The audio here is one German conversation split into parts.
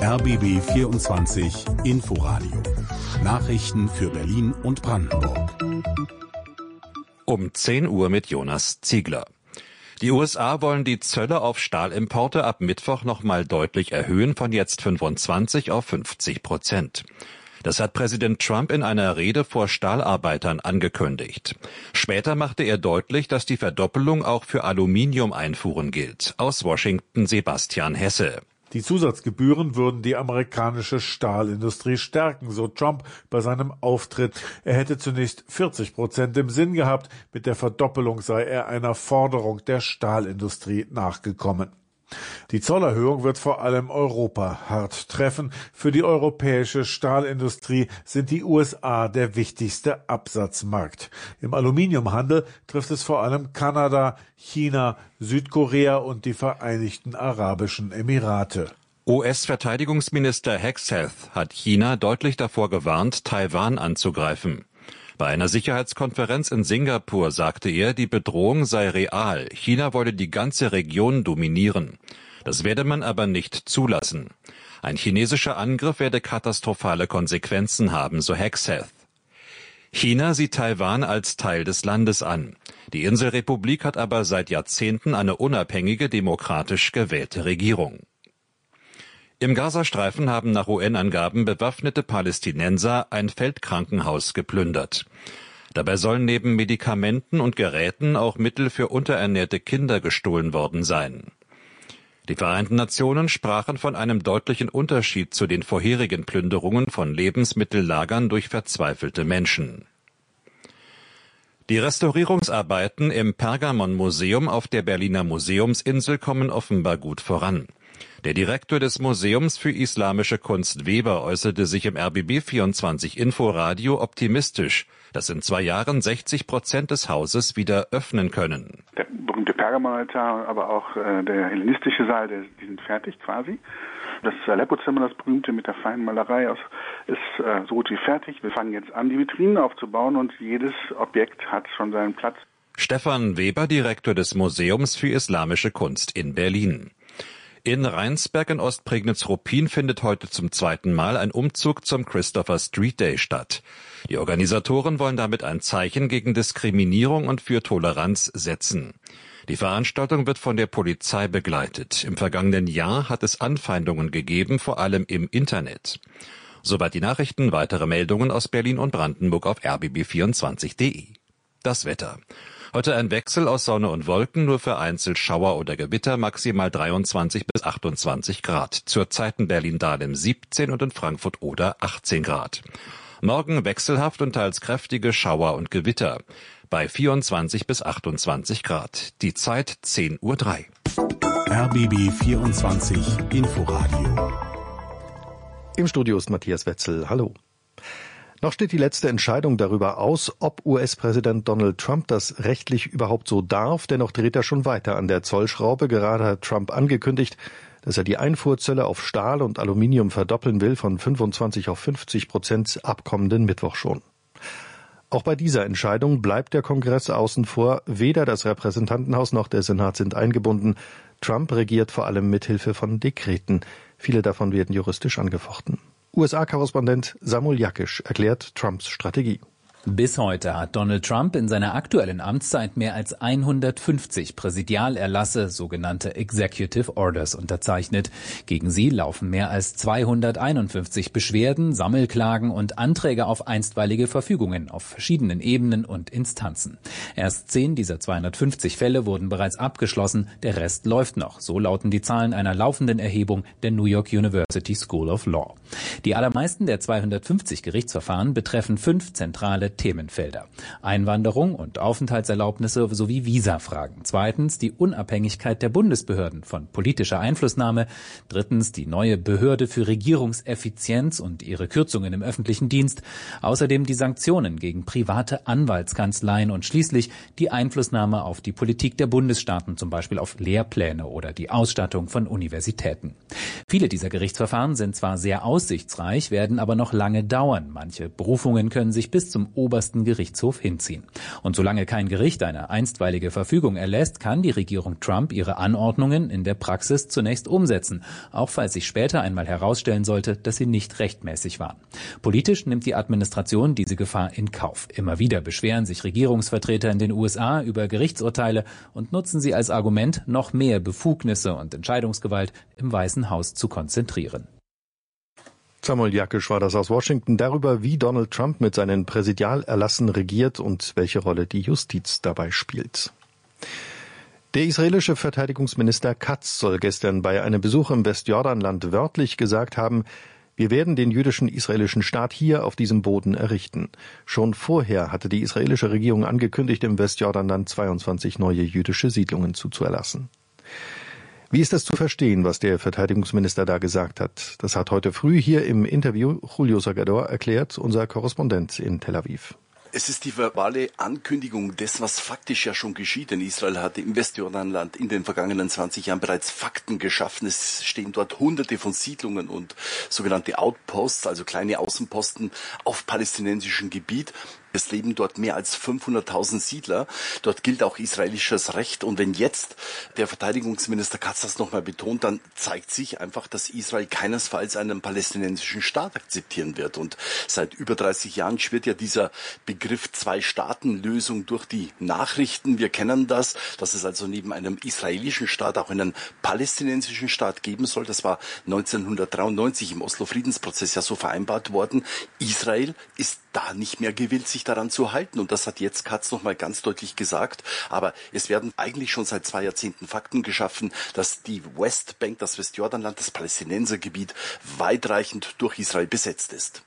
RBB 24 Inforadio. Nachrichten für Berlin und Brandenburg. Um 10 Uhr mit Jonas Ziegler. Die USA wollen die Zölle auf Stahlimporte ab Mittwoch nochmal deutlich erhöhen, von jetzt 25 auf 50%. Das hat Präsident Trump in einer Rede vor Stahlarbeitern angekündigt. Später machte er deutlich, dass die Verdoppelung auch für Aluminiumeinfuhren gilt. Aus Washington Sebastian Hesse. Die Zusatzgebühren würden die amerikanische Stahlindustrie stärken, so Trump bei seinem Auftritt. Er hätte zunächst 40% im Sinn gehabt. Mit der Verdoppelung sei er einer Forderung der Stahlindustrie nachgekommen. Die Zollerhöhung wird vor allem Europa hart treffen. Für die europäische Stahlindustrie sind die USA der wichtigste Absatzmarkt. Im Aluminiumhandel trifft es vor allem Kanada, China, Südkorea und die Vereinigten Arabischen Emirate. US-Verteidigungsminister Hegseth hat China deutlich davor gewarnt, Taiwan anzugreifen. Bei einer Sicherheitskonferenz in Singapur sagte er, die Bedrohung sei real. China wolle die ganze Region dominieren. Das werde man aber nicht zulassen. Ein chinesischer Angriff werde katastrophale Konsequenzen haben, so Hegseth. China sieht Taiwan als Teil des Landes an. Die Inselrepublik hat aber seit Jahrzehnten eine unabhängige, demokratisch gewählte Regierung. Im Gazastreifen haben nach UN-Angaben bewaffnete Palästinenser ein Feldkrankenhaus geplündert. Dabei sollen neben Medikamenten und Geräten auch Mittel für unterernährte Kinder gestohlen worden sein. Die Vereinten Nationen sprachen von einem deutlichen Unterschied zu den vorherigen Plünderungen von Lebensmittellagern durch verzweifelte Menschen. Die Restaurierungsarbeiten im Pergamon-Museum auf der Berliner Museumsinsel kommen offenbar gut voran. Der Direktor des Museums für Islamische Kunst Weber äußerte sich im RBB 24 Inforadio optimistisch, dass in 2 Jahren 60% des Hauses wieder öffnen können. Der berühmte Pergamonaltar, aber auch der hellenistische Saal, die sind fertig quasi. Das Aleppo-Zimmer, das berühmte mit der feinen Malerei, ist so gut wie fertig. Wir fangen jetzt an, die Vitrinen aufzubauen und jedes Objekt hat schon seinen Platz. Stefan Weber, Direktor des Museums für Islamische Kunst in Berlin. In Rheinsberg in Ostprignitz-Ruppin findet heute zum 2. Mal ein Umzug zum Christopher Street Day statt. Die Organisatoren wollen damit ein Zeichen gegen Diskriminierung und für Toleranz setzen. Die Veranstaltung wird von der Polizei begleitet. Im vergangenen Jahr hat es Anfeindungen gegeben, vor allem im Internet. Soweit die Nachrichten, weitere Meldungen aus Berlin und Brandenburg auf rbb24.de. Das Wetter. Heute ein Wechsel aus Sonne und Wolken, nur vereinzelt Schauer oder Gewitter, maximal 23 bis 28 Grad. Zurzeit in Berlin-Dahlem 17 und in Frankfurt oder 18 Grad. Morgen wechselhaft und teils kräftige Schauer und Gewitter bei 24 bis 28 Grad. Die Zeit 10:03 Uhr. RBB 24 Inforadio. Im Studio ist Matthias Wetzel. Hallo. Noch steht die letzte Entscheidung darüber aus, ob US-Präsident Donald Trump das rechtlich überhaupt so darf. Dennoch dreht er schon weiter an der Zollschraube. Gerade hat Trump angekündigt, dass er die Einfuhrzölle auf Stahl und Aluminium verdoppeln will, von 25 auf 50% ab kommenden Mittwoch schon. Auch bei dieser Entscheidung bleibt der Kongress außen vor. Weder das Repräsentantenhaus noch der Senat sind eingebunden. Trump regiert vor allem mithilfe von Dekreten. Viele davon werden juristisch angefochten. USA-Korrespondent Samuel Jakisch erklärt Trumps Strategie. Bis heute hat Donald Trump in seiner aktuellen Amtszeit mehr als 150 Präsidialerlasse, sogenannte Executive Orders, unterzeichnet. Gegen sie laufen mehr als 251 Beschwerden, Sammelklagen und Anträge auf einstweilige Verfügungen auf verschiedenen Ebenen und Instanzen. Erst 10 dieser 250 Fälle wurden bereits abgeschlossen, der Rest läuft noch. So lauten die Zahlen einer laufenden Erhebung der New York University School of Law. Die allermeisten der 250 Gerichtsverfahren betreffen 5 zentrale Themenfelder: Einwanderung und Aufenthaltserlaubnisse sowie Visafragen. Zweitens die Unabhängigkeit der Bundesbehörden von politischer Einflussnahme. Drittens die neue Behörde für Regierungseffizienz und ihre Kürzungen im öffentlichen Dienst. Außerdem die Sanktionen gegen private Anwaltskanzleien und schließlich die Einflussnahme auf die Politik der Bundesstaaten, zum Beispiel auf Lehrpläne oder die Ausstattung von Universitäten. Viele dieser Gerichtsverfahren sind zwar sehr aussichtsreich, werden aber noch lange dauern. Manche Berufungen können sich bis zum obersten Gerichtshof hinziehen. Und solange kein Gericht eine einstweilige Verfügung erlässt, kann die Regierung Trump ihre Anordnungen in der Praxis zunächst umsetzen, auch falls sich später einmal herausstellen sollte, dass sie nicht rechtmäßig waren. Politisch nimmt die Administration diese Gefahr in Kauf. Immer wieder beschweren sich Regierungsvertreter in den USA über Gerichtsurteile und nutzen sie als Argument, noch mehr Befugnisse und Entscheidungsgewalt im Weißen Haus zu konzentrieren. Samuel Jakisch war das aus Washington darüber, wie Donald Trump mit seinen Präsidialerlassen regiert und welche Rolle die Justiz dabei spielt. Der israelische Verteidigungsminister Katz soll gestern bei einem Besuch im Westjordanland wörtlich gesagt haben, wir werden den jüdischen israelischen Staat hier auf diesem Boden errichten. Schon vorher hatte die israelische Regierung angekündigt, im Westjordanland 22 neue jüdische Siedlungen zuzulassen. Wie ist das zu verstehen, was der Verteidigungsminister da gesagt hat? Das hat heute früh hier im Interview Julio Segador erklärt, unser Korrespondent in Tel Aviv. Es ist die verbale Ankündigung dessen, was faktisch ja schon geschieht. Denn Israel hatte im Westjordanland in den vergangenen 20 Jahren bereits Fakten geschaffen. Es stehen dort Hunderte von Siedlungen und sogenannte Outposts, also kleine Außenposten auf palästinensischem Gebiet. Es leben dort mehr als 500.000 Siedler. Dort gilt auch israelisches Recht. Und wenn jetzt der Verteidigungsminister Katz das nochmal betont, dann zeigt sich einfach, dass Israel keinesfalls einen palästinensischen Staat akzeptieren wird. Und seit über 30 Jahren schwirrt ja dieser Begriff Zwei-Staaten-Lösung durch die Nachrichten. Wir kennen das, dass es also neben einem israelischen Staat auch einen palästinensischen Staat geben soll. Das war 1993 im Oslo-Friedensprozess ja so vereinbart worden. Israel ist da nicht mehr gewillt, sich daran zu halten. Und das hat jetzt Katz nochmal ganz deutlich gesagt. Aber es werden eigentlich schon seit 2 Jahrzehnten Fakten geschaffen, dass die Westbank, das Westjordanland, das Palästinensergebiet weitreichend durch Israel besetzt ist.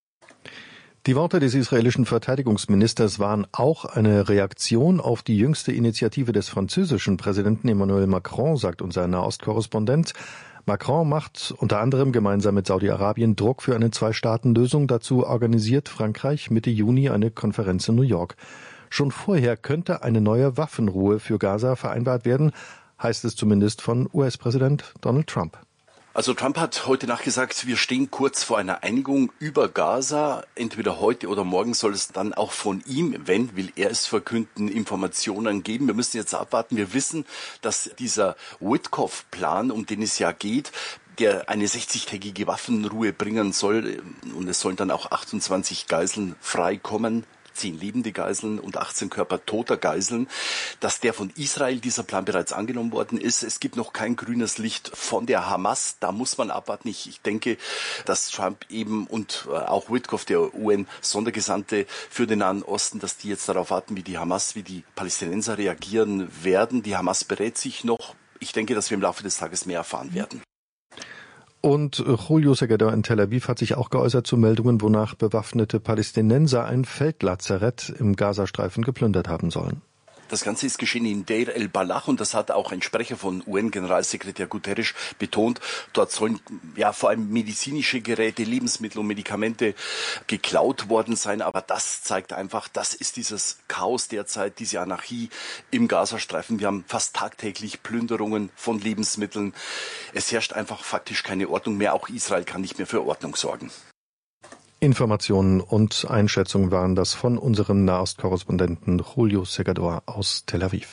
Die Worte des israelischen Verteidigungsministers waren auch eine Reaktion auf die jüngste Initiative des französischen Präsidenten Emmanuel Macron, sagt unser Nahostkorrespondent. Macron macht unter anderem gemeinsam mit Saudi-Arabien Druck für eine Zwei-Staaten-Lösung. Dazu organisiert Frankreich Mitte Juni eine Konferenz in New York. Schon vorher könnte eine neue Waffenruhe für Gaza vereinbart werden, heißt es zumindest von US-Präsident Donald Trump. Also Trump hat heute Nacht gesagt, wir stehen kurz vor einer Einigung über Gaza. Entweder heute oder morgen soll es dann auch von ihm, wenn, will er es verkünden, Informationen geben. Wir müssen jetzt abwarten. Wir wissen, dass dieser Witkoff-Plan, um den es ja geht, der eine 60-tägige Waffenruhe bringen soll, und es sollen dann auch 28 Geiseln freikommen, 10 lebende Geiseln und 18 Körper toter Geiseln, dass der von Israel, dieser Plan, bereits angenommen worden ist. Es gibt noch kein grünes Licht von der Hamas. Da muss man abwarten. Ich denke, dass Trump eben und auch Witkoff, der UN-Sondergesandte für den Nahen Osten, dass die jetzt darauf warten, wie die Hamas, wie die Palästinenser reagieren werden. Die Hamas berät sich noch. Ich denke, dass wir im Laufe des Tages mehr erfahren werden. Und Julio Segador in Tel Aviv hat sich auch geäußert zu Meldungen, wonach bewaffnete Palästinenser ein Feldlazarett im Gazastreifen geplündert haben sollen. Das Ganze ist geschehen in Deir el-Balach und das hat auch ein Sprecher von UN-Generalsekretär Guterres betont. Dort sollen ja vor allem medizinische Geräte, Lebensmittel und Medikamente geklaut worden sein. Aber das zeigt einfach, das ist dieses Chaos derzeit, diese Anarchie im Gazastreifen. Wir haben fast tagtäglich Plünderungen von Lebensmitteln. Es herrscht einfach faktisch keine Ordnung mehr. Auch Israel kann nicht mehr für Ordnung sorgen. Informationen und Einschätzungen waren das von unserem Nahostkorrespondenten Julio Segador aus Tel Aviv.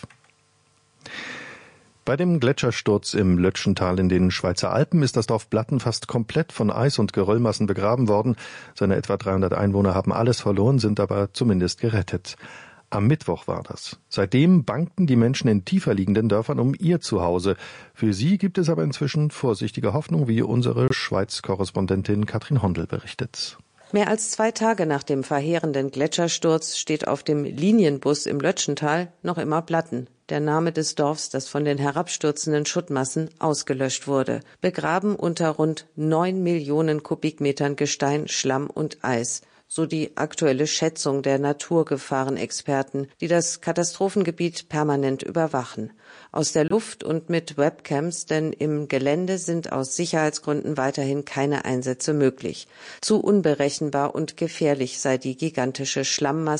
Bei dem Gletschersturz im Lötschental in den Schweizer Alpen ist das Dorf Blatten fast komplett von Eis- und Geröllmassen begraben worden. Seine etwa 300 Einwohner haben alles verloren, sind aber zumindest gerettet. Am Mittwoch war das. Seitdem banken die Menschen in tiefer liegenden Dörfern um ihr Zuhause. Für sie gibt es aber inzwischen vorsichtige Hoffnung, wie unsere Schweiz-Korrespondentin Katrin Hondel berichtet. Mehr als 2 Tage nach dem verheerenden Gletschersturz steht auf dem Linienbus im Lötschental noch immer Blatten, der Name des Dorfs, das von den herabstürzenden Schuttmassen ausgelöscht wurde, begraben unter rund 9 Millionen Kubikmetern Gestein, Schlamm und Eis. So die aktuelle Schätzung der Naturgefahrenexperten, die das Katastrophengebiet permanent überwachen. Aus der Luft und mit Webcams, denn im Gelände sind aus Sicherheitsgründen weiterhin keine Einsätze möglich. Zu unberechenbar und gefährlich sei die gigantische Schlammmasse,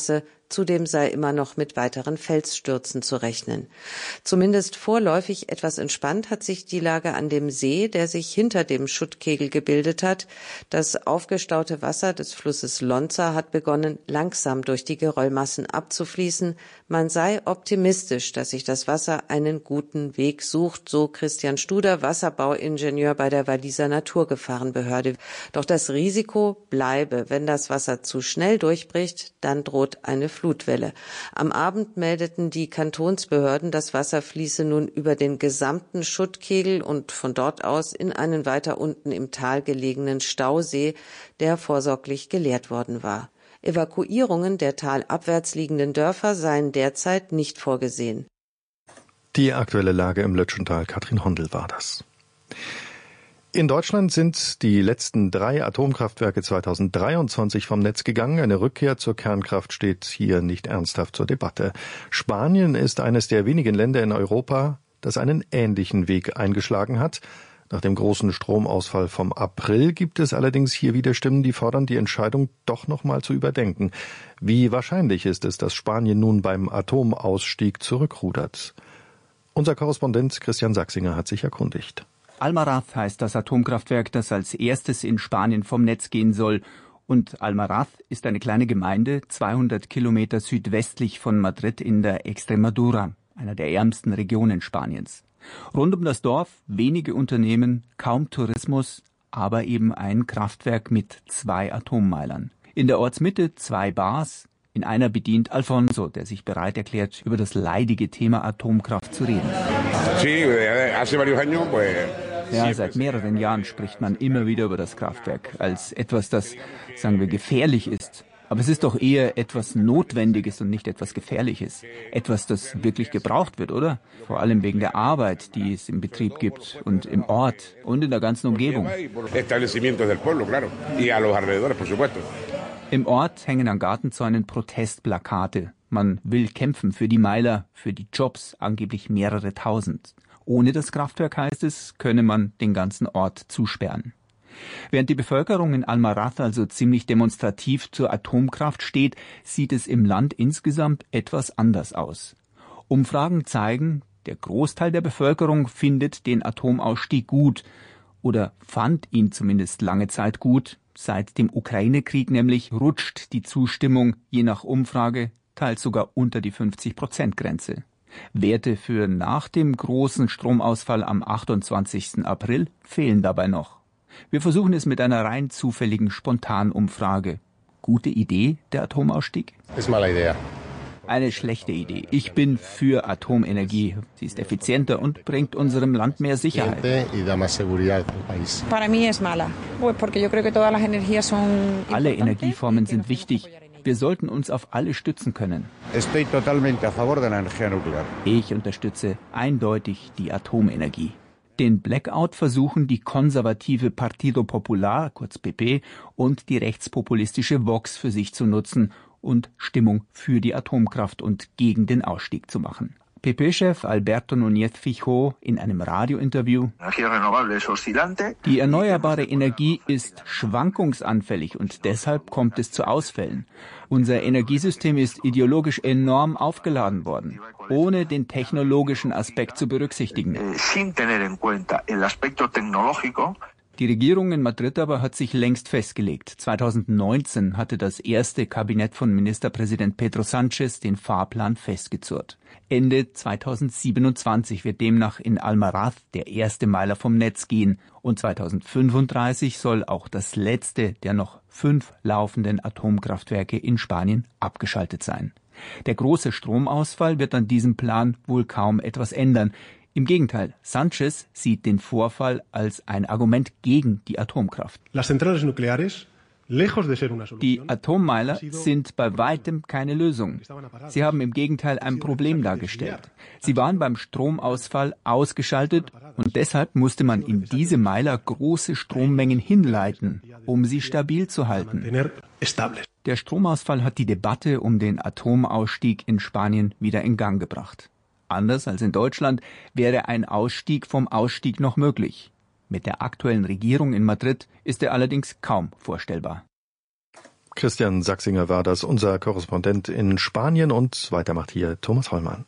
Zudem sei immer noch mit weiteren Felsstürzen zu rechnen. Zumindest vorläufig etwas entspannt hat sich die Lage an dem See, der sich hinter dem Schuttkegel gebildet hat. Das aufgestaute Wasser des Flusses Lonza hat begonnen, langsam durch die Geröllmassen abzufließen. Man sei optimistisch, dass sich das Wasser einen guten Weg sucht, so Christian Studer, Wasserbauingenieur bei der Walliser Naturgefahrenbehörde. Doch das Risiko bleibe. Wenn das Wasser zu schnell durchbricht, dann droht eine Flutwelle. Am Abend meldeten die Kantonsbehörden, das Wasser fließe nun über den gesamten Schuttkegel und von dort aus in einen weiter unten im Tal gelegenen Stausee, der vorsorglich geleert worden war. Evakuierungen der talabwärts liegenden Dörfer seien derzeit nicht vorgesehen. Die aktuelle Lage im Lötschental, Katrin Hondel war das. In Deutschland sind die letzten 3 Atomkraftwerke 2023 vom Netz gegangen. Eine Rückkehr zur Kernkraft steht hier nicht ernsthaft zur Debatte. Spanien ist eines der wenigen Länder in Europa, das einen ähnlichen Weg eingeschlagen hat. Nach dem großen Stromausfall vom April gibt es allerdings hier wieder Stimmen, die fordern, die Entscheidung doch noch mal zu überdenken. Wie wahrscheinlich ist es, dass Spanien nun beim Atomausstieg zurückrudert? Unser Korrespondent Christian Sachsinger hat sich erkundigt. Almaraz heißt das Atomkraftwerk, das als erstes in Spanien vom Netz gehen soll. Und Almaraz ist eine kleine Gemeinde, 200 Kilometer südwestlich von Madrid in der Extremadura, einer der ärmsten Regionen Spaniens. Rund um das Dorf wenige Unternehmen, kaum Tourismus, aber eben ein Kraftwerk mit 2 Atommeilern. In der Ortsmitte 2 Bars. In einer bedient Alfonso, der sich bereit erklärt, über das leidige Thema Atomkraft zu reden. Ja, seit mehreren Jahren spricht man immer wieder über das Kraftwerk als etwas, das, sagen wir, gefährlich ist. Aber es ist doch eher etwas Notwendiges und nicht etwas Gefährliches. Etwas, das wirklich gebraucht wird, oder? Vor allem wegen der Arbeit, die es im Betrieb gibt und im Ort und in der ganzen Umgebung. Im Ort hängen an Gartenzäunen Protestplakate. Man will kämpfen für die Meiler, für die Jobs, angeblich mehrere tausend. Ohne das Kraftwerk, heißt es, könne man den ganzen Ort zusperren. Während die Bevölkerung in Almaraz also ziemlich demonstrativ zur Atomkraft steht, sieht es im Land insgesamt etwas anders aus. Umfragen zeigen, der Großteil der Bevölkerung findet den Atomausstieg gut oder fand ihn zumindest lange Zeit gut. Seit dem Ukraine-Krieg nämlich rutscht die Zustimmung je nach Umfrage teils sogar unter die 50%-Grenze. Werte für nach dem großen Stromausfall am 28. April fehlen dabei noch. Wir versuchen es mit einer rein zufälligen Spontanumfrage. Gute Idee, der Atomausstieg? Ist mala idea. Eine schlechte Idee. Ich bin für Atomenergie. Sie ist effizienter und bringt unserem Land mehr Sicherheit. Alle Energieformen sind wichtig. Wir sollten uns auf alle stützen können. Ich unterstütze eindeutig die Atomenergie. Den Blackout versuchen die konservative Partido Popular, kurz PP, und die rechtspopulistische Vox für sich zu nutzen und Stimmung für die Atomkraft und gegen den Ausstieg zu machen. PP-Chef Alberto Núñez Feijóo in einem Radiointerview: Die erneuerbare Energie ist schwankungsanfällig und deshalb kommt es zu Ausfällen. Unser Energiesystem ist ideologisch enorm aufgeladen worden, ohne den technologischen Aspekt zu berücksichtigen. Die Regierung in Madrid aber hat sich längst festgelegt. 2019 hatte das erste Kabinett von Ministerpräsident Pedro Sánchez den Fahrplan festgezurrt. Ende 2027 wird demnach in Almaraz der erste Meiler vom Netz gehen und 2035 soll auch das letzte der noch 5 laufenden Atomkraftwerke in Spanien abgeschaltet sein. Der große Stromausfall wird an diesem Plan wohl kaum etwas ändern. Im Gegenteil, Sánchez sieht den Vorfall als ein Argument gegen die Atomkraft. Die Atommeiler sind bei weitem keine Lösung. Sie haben im Gegenteil ein Problem dargestellt. Sie waren beim Stromausfall ausgeschaltet und deshalb musste man in diese Meiler große Strommengen hinleiten, um sie stabil zu halten. Der Stromausfall hat die Debatte um den Atomausstieg in Spanien wieder in Gang gebracht. Anders als in Deutschland wäre ein Ausstieg vom Ausstieg noch möglich. Mit der aktuellen Regierung in Madrid ist er allerdings kaum vorstellbar. Christian Sachsinger war das, unser Korrespondent in Spanien, und weiter macht hier Thomas Hollmann.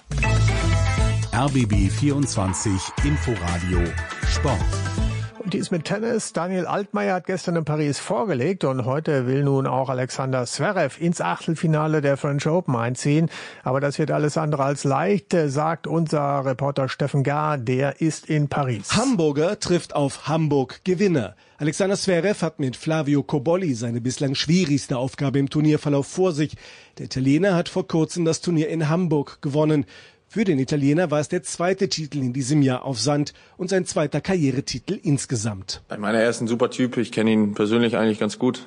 RBB 24 Inforadio Sport. Und die ist mit Tennis. Daniel Altmaier hat gestern in Paris vorgelegt und heute will nun auch Alexander Zverev ins Achtelfinale der French Open einziehen. Aber das wird alles andere als leicht, sagt unser Reporter Steffen Gar, der ist in Paris. Hamburger trifft auf Hamburg-Gewinner. Alexander Zverev hat mit Flavio Cobolli seine bislang schwierigste Aufgabe im Turnierverlauf vor sich. Der Italiener hat vor kurzem das Turnier in Hamburg gewonnen. Für den Italiener war es der zweite Titel in diesem Jahr auf Sand und sein zweiter Karrieretitel insgesamt. Meiner ersten super Typ, ich kenne ihn persönlich eigentlich ganz gut.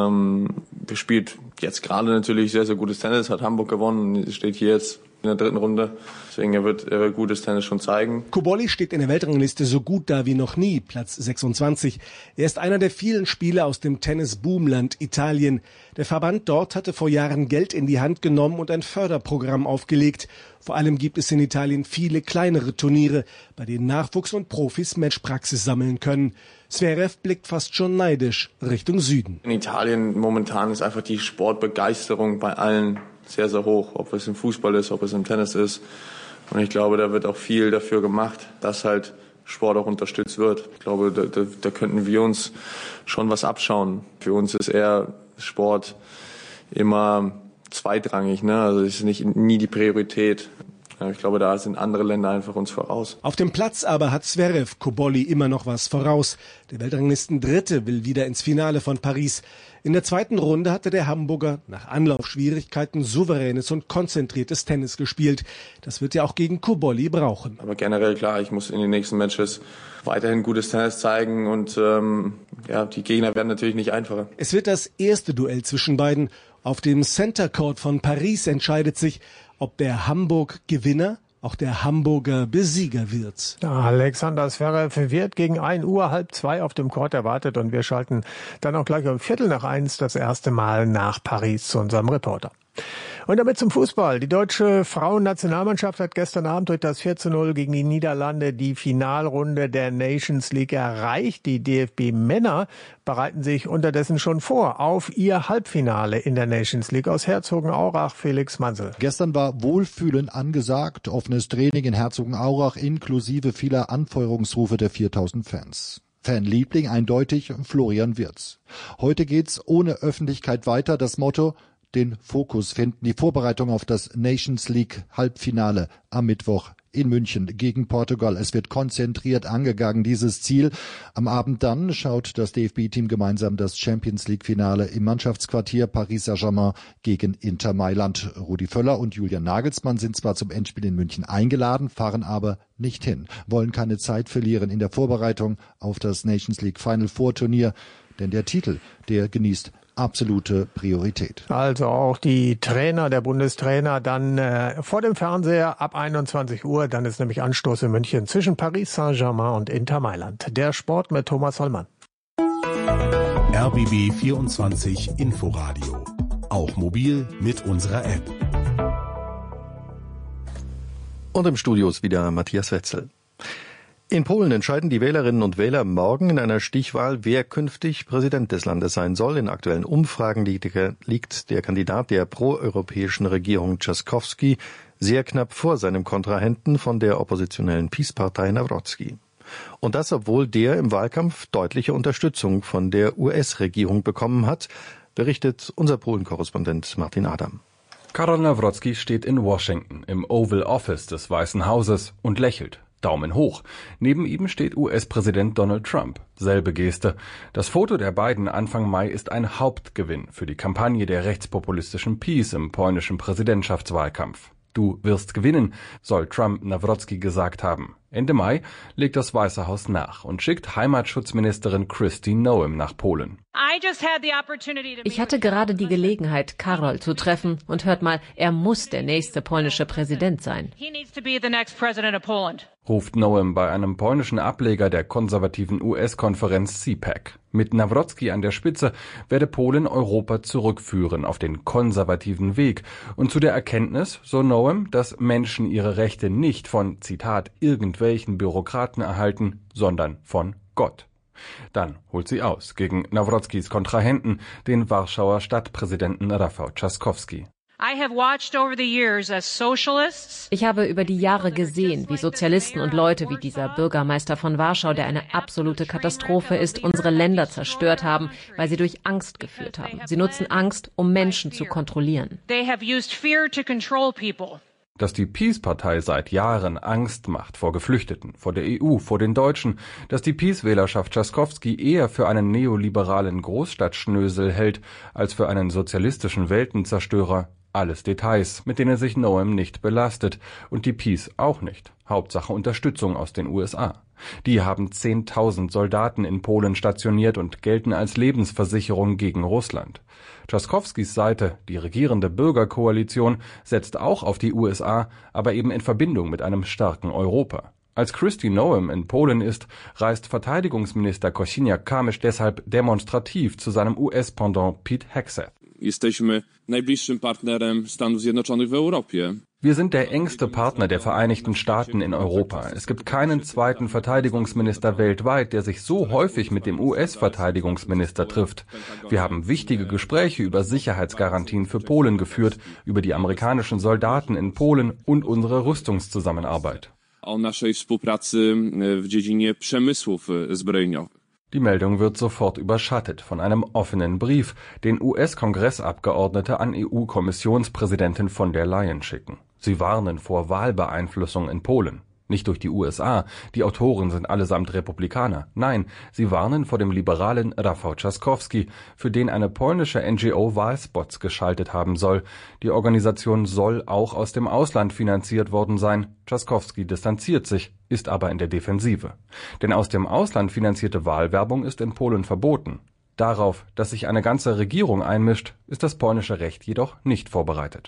Spielt jetzt gerade natürlich sehr, sehr gutes Tennis, hat Hamburg gewonnen und steht hier jetzt in der dritten Runde. Deswegen, er wird gutes Tennis schon zeigen. Cobolli steht in der Weltrangliste so gut da wie noch nie, Platz 26. Er ist einer der vielen Spieler aus dem Tennis-Boomland Italien. Der Verband dort hatte vor Jahren Geld in die Hand genommen und ein Förderprogramm aufgelegt. Vor allem gibt es in Italien viele kleinere Turniere, bei denen Nachwuchs und Profis Matchpraxis sammeln können. Zverev blickt fast schon neidisch Richtung Süden. In Italien momentan ist einfach die Sportbegeisterung bei allen sehr, sehr hoch. Ob es im Fußball ist, ob es im Tennis ist. Und ich glaube, da wird auch viel dafür gemacht, dass halt Sport auch unterstützt wird. Ich glaube, da könnten wir uns schon was abschauen. Für uns ist eher Sport immer zweitrangig, ne? Also es ist nie die Priorität. Ich glaube, da sind andere Länder einfach uns voraus. Auf dem Platz aber hat Zverev Cobolli immer noch was voraus. Der Weltranglisten-Dritte will wieder ins Finale von Paris. In der zweiten Runde hatte der Hamburger nach Anlaufschwierigkeiten souveränes und konzentriertes Tennis gespielt. Das wird er auch gegen Cobolli brauchen. Aber generell klar, ich muss in den nächsten Matches weiterhin gutes Tennis zeigen und die Gegner werden natürlich nicht einfacher. Es wird das erste Duell zwischen beiden. Auf dem Center Court von Paris entscheidet sich, ob der Hamburg-Gewinner auch der Hamburger Besieger wird. Alexander Zverev wird gegen 1 Uhr, 1:30 auf dem Court erwartet und wir schalten dann auch gleich um 1:15 das erste Mal nach Paris zu unserem Reporter. Und damit zum Fußball. Die deutsche Frauennationalmannschaft hat gestern Abend durch das 4:0 gegen die Niederlande die Finalrunde der Nations League erreicht. Die DFB-Männer bereiten sich unterdessen schon vor auf ihr Halbfinale in der Nations League. Aus Herzogenaurach, Felix Mansel. Gestern war Wohlfühlen angesagt, offenes Training in Herzogenaurach inklusive vieler Anfeuerungsrufe der 4000 Fans. Fanliebling eindeutig Florian Wirtz. Heute geht's ohne Öffentlichkeit weiter. Das Motto: den Fokus finden, die Vorbereitung auf das Nations League Halbfinale am Mittwoch in München gegen Portugal. Es wird konzentriert angegangen, dieses Ziel. Am Abend dann schaut das DFB-Team gemeinsam das Champions League-Finale im Mannschaftsquartier Paris Saint-Germain gegen Inter Mailand. Rudi Völler und Julian Nagelsmann sind zwar zum Endspiel in München eingeladen, fahren aber nicht hin, wollen keine Zeit verlieren in der Vorbereitung auf das Nations League Final Four Turnier, denn der Titel, der genießt absolute Priorität. Also auch die Trainer, der Bundestrainer dann vor dem Fernseher ab 21 Uhr. Dann ist nämlich Anstoß in München zwischen Paris Saint-Germain und Inter Mailand. Der Sport mit Thomas Hollmann. RBB 24 Inforadio. Auch mobil mit unserer App. Und im Studio ist wieder Matthias Wetzel. In Polen entscheiden die Wählerinnen und Wähler morgen in einer Stichwahl, wer künftig Präsident des Landes sein soll. In aktuellen Umfragen liegt der Kandidat der proeuropäischen Regierung Trzaskowski sehr knapp vor seinem Kontrahenten von der oppositionellen PiS-Partei Nawrocki. Und das, obwohl der im Wahlkampf deutliche Unterstützung von der US-Regierung bekommen hat, berichtet unser Polen-Korrespondent Martin Adam. Karol Nawrocki steht in Washington im Oval Office des Weißen Hauses und lächelt. Daumen hoch. Neben ihm steht US-Präsident Donald Trump. Selbe Geste. Das Foto der beiden Anfang Mai ist ein Hauptgewinn für die Kampagne der rechtspopulistischen PiS im polnischen Präsidentschaftswahlkampf. Du wirst gewinnen, soll Trump Nawrocki gesagt haben. Ende Mai legt das Weiße Haus nach und schickt Heimatschutzministerin Kristi Noem nach Polen. Ich hatte gerade die Gelegenheit, Karol zu treffen, und hört mal, er muss der nächste polnische Präsident sein. Ruft Noem bei einem polnischen Ableger der konservativen US-Konferenz CPAC. Mit Nawrocki an der Spitze werde Polen Europa zurückführen auf den konservativen Weg und zu der Erkenntnis, so Noem, dass Menschen ihre Rechte nicht von, Zitat, irgendwelchen Bürokraten erhalten, sondern von Gott. Dann holt sie aus gegen Nawrotzkis Kontrahenten, den Warschauer Stadtpräsidenten Rafał Trzaskowski. Ich habe über die Jahre gesehen, wie Sozialisten und Leute wie dieser Bürgermeister von Warschau, der eine absolute Katastrophe ist, unsere Länder zerstört haben, weil sie durch Angst geführt haben. Sie nutzen Angst, um Menschen zu kontrollieren. Dass die PiS-Partei seit Jahren Angst macht vor Geflüchteten, vor der EU, vor den Deutschen, dass die PiS-Wählerschaft Trzaskowski eher für einen neoliberalen Großstadtschnösel hält, als für einen sozialistischen Weltenzerstörer, alles Details, mit denen sich Noem nicht belastet und die PiS auch nicht. Hauptsache Unterstützung aus den USA. Die haben 10.000 Soldaten in Polen stationiert und gelten als Lebensversicherung gegen Russland. Trzaskowskis Seite, die regierende Bürgerkoalition, setzt auch auf die USA, aber eben in Verbindung mit einem starken Europa. Als Kristi Noem in Polen ist, reist Verteidigungsminister Kosiniak-Kamysz deshalb demonstrativ zu seinem US-Pendant Pete Hegseth. Jesteśmy najbliższym partnerem Stanów Zjednoczonych w Europie. Wir sind der engste Partner der Vereinigten Staaten in Europa. Es gibt keinen zweiten Verteidigungsminister weltweit, der sich so häufig mit dem US-Verteidigungsminister trifft. Wir haben wichtige Gespräche über Sicherheitsgarantien für Polen geführt, über die amerikanischen Soldaten in Polen und unsere Rüstungszusammenarbeit. O naszej współpracy w dziedzinie przemysłów zbrojeniowych. Die Meldung wird sofort überschattet von einem offenen Brief, den US-Kongressabgeordnete an EU-Kommissionspräsidentin von der Leyen schicken. Sie warnen vor Wahlbeeinflussung in Polen. Nicht durch die USA, die Autoren sind allesamt Republikaner. Nein, sie warnen vor dem liberalen Rafał Trzaskowski, für den eine polnische NGO Wahlspots geschaltet haben soll. Die Organisation soll auch aus dem Ausland finanziert worden sein. Trzaskowski distanziert sich, ist aber in der Defensive. Denn aus dem Ausland finanzierte Wahlwerbung ist in Polen verboten. Darauf, dass sich eine ganze Regierung einmischt, ist das polnische Recht jedoch nicht vorbereitet.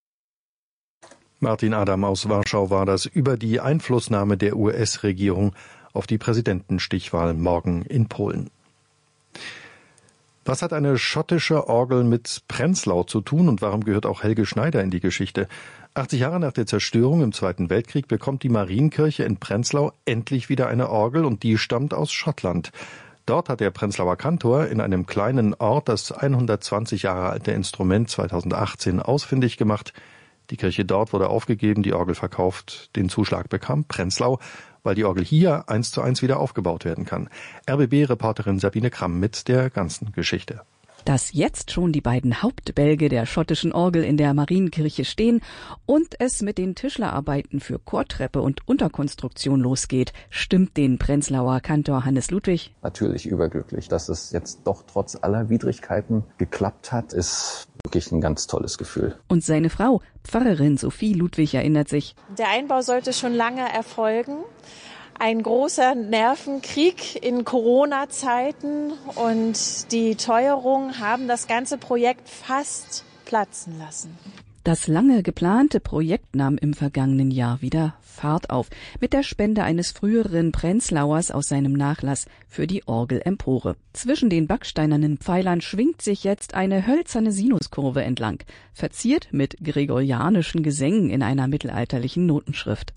Martin Adam aus Warschau war das über die Einflussnahme der US-Regierung auf die Präsidentenstichwahl morgen in Polen. Was hat eine schottische Orgel mit Prenzlau zu tun und warum gehört auch Helge Schneider in die Geschichte? 80 Jahre nach der Zerstörung im Zweiten Weltkrieg bekommt die Marienkirche in Prenzlau endlich wieder eine Orgel und die stammt aus Schottland. Dort hat der Prenzlauer Kantor in einem kleinen Ort das 120 Jahre alte Instrument 2018 ausfindig gemacht. Die Kirche dort wurde aufgegeben, die Orgel verkauft. Den Zuschlag bekam Prenzlau, weil die Orgel hier 1:1 wieder aufgebaut werden kann. RBB-Reporterin Sabine Kramm mit der ganzen Geschichte. Dass jetzt schon die beiden Hauptbälge der schottischen Orgel in der Marienkirche stehen und es mit den Tischlerarbeiten für Chortreppe und Unterkonstruktion losgeht, stimmt den Prenzlauer Kantor Hannes Ludwig. Natürlich überglücklich, dass es jetzt doch trotz aller Widrigkeiten geklappt hat, ist wirklich ein ganz tolles Gefühl. Und seine Frau, Pfarrerin Sophie Ludwig, erinnert sich. Der Einbau sollte schon lange erfolgen. Ein großer Nervenkrieg in Corona-Zeiten und die Teuerung haben das ganze Projekt fast platzen lassen. Das lange geplante Projekt nahm im vergangenen Jahr wieder Fahrt auf, mit der Spende eines früheren Prenzlauers aus seinem Nachlass für die Orgelempore. Zwischen den backsteinernen Pfeilern schwingt sich jetzt eine hölzerne Sinuskurve entlang, verziert mit gregorianischen Gesängen in einer mittelalterlichen Notenschrift.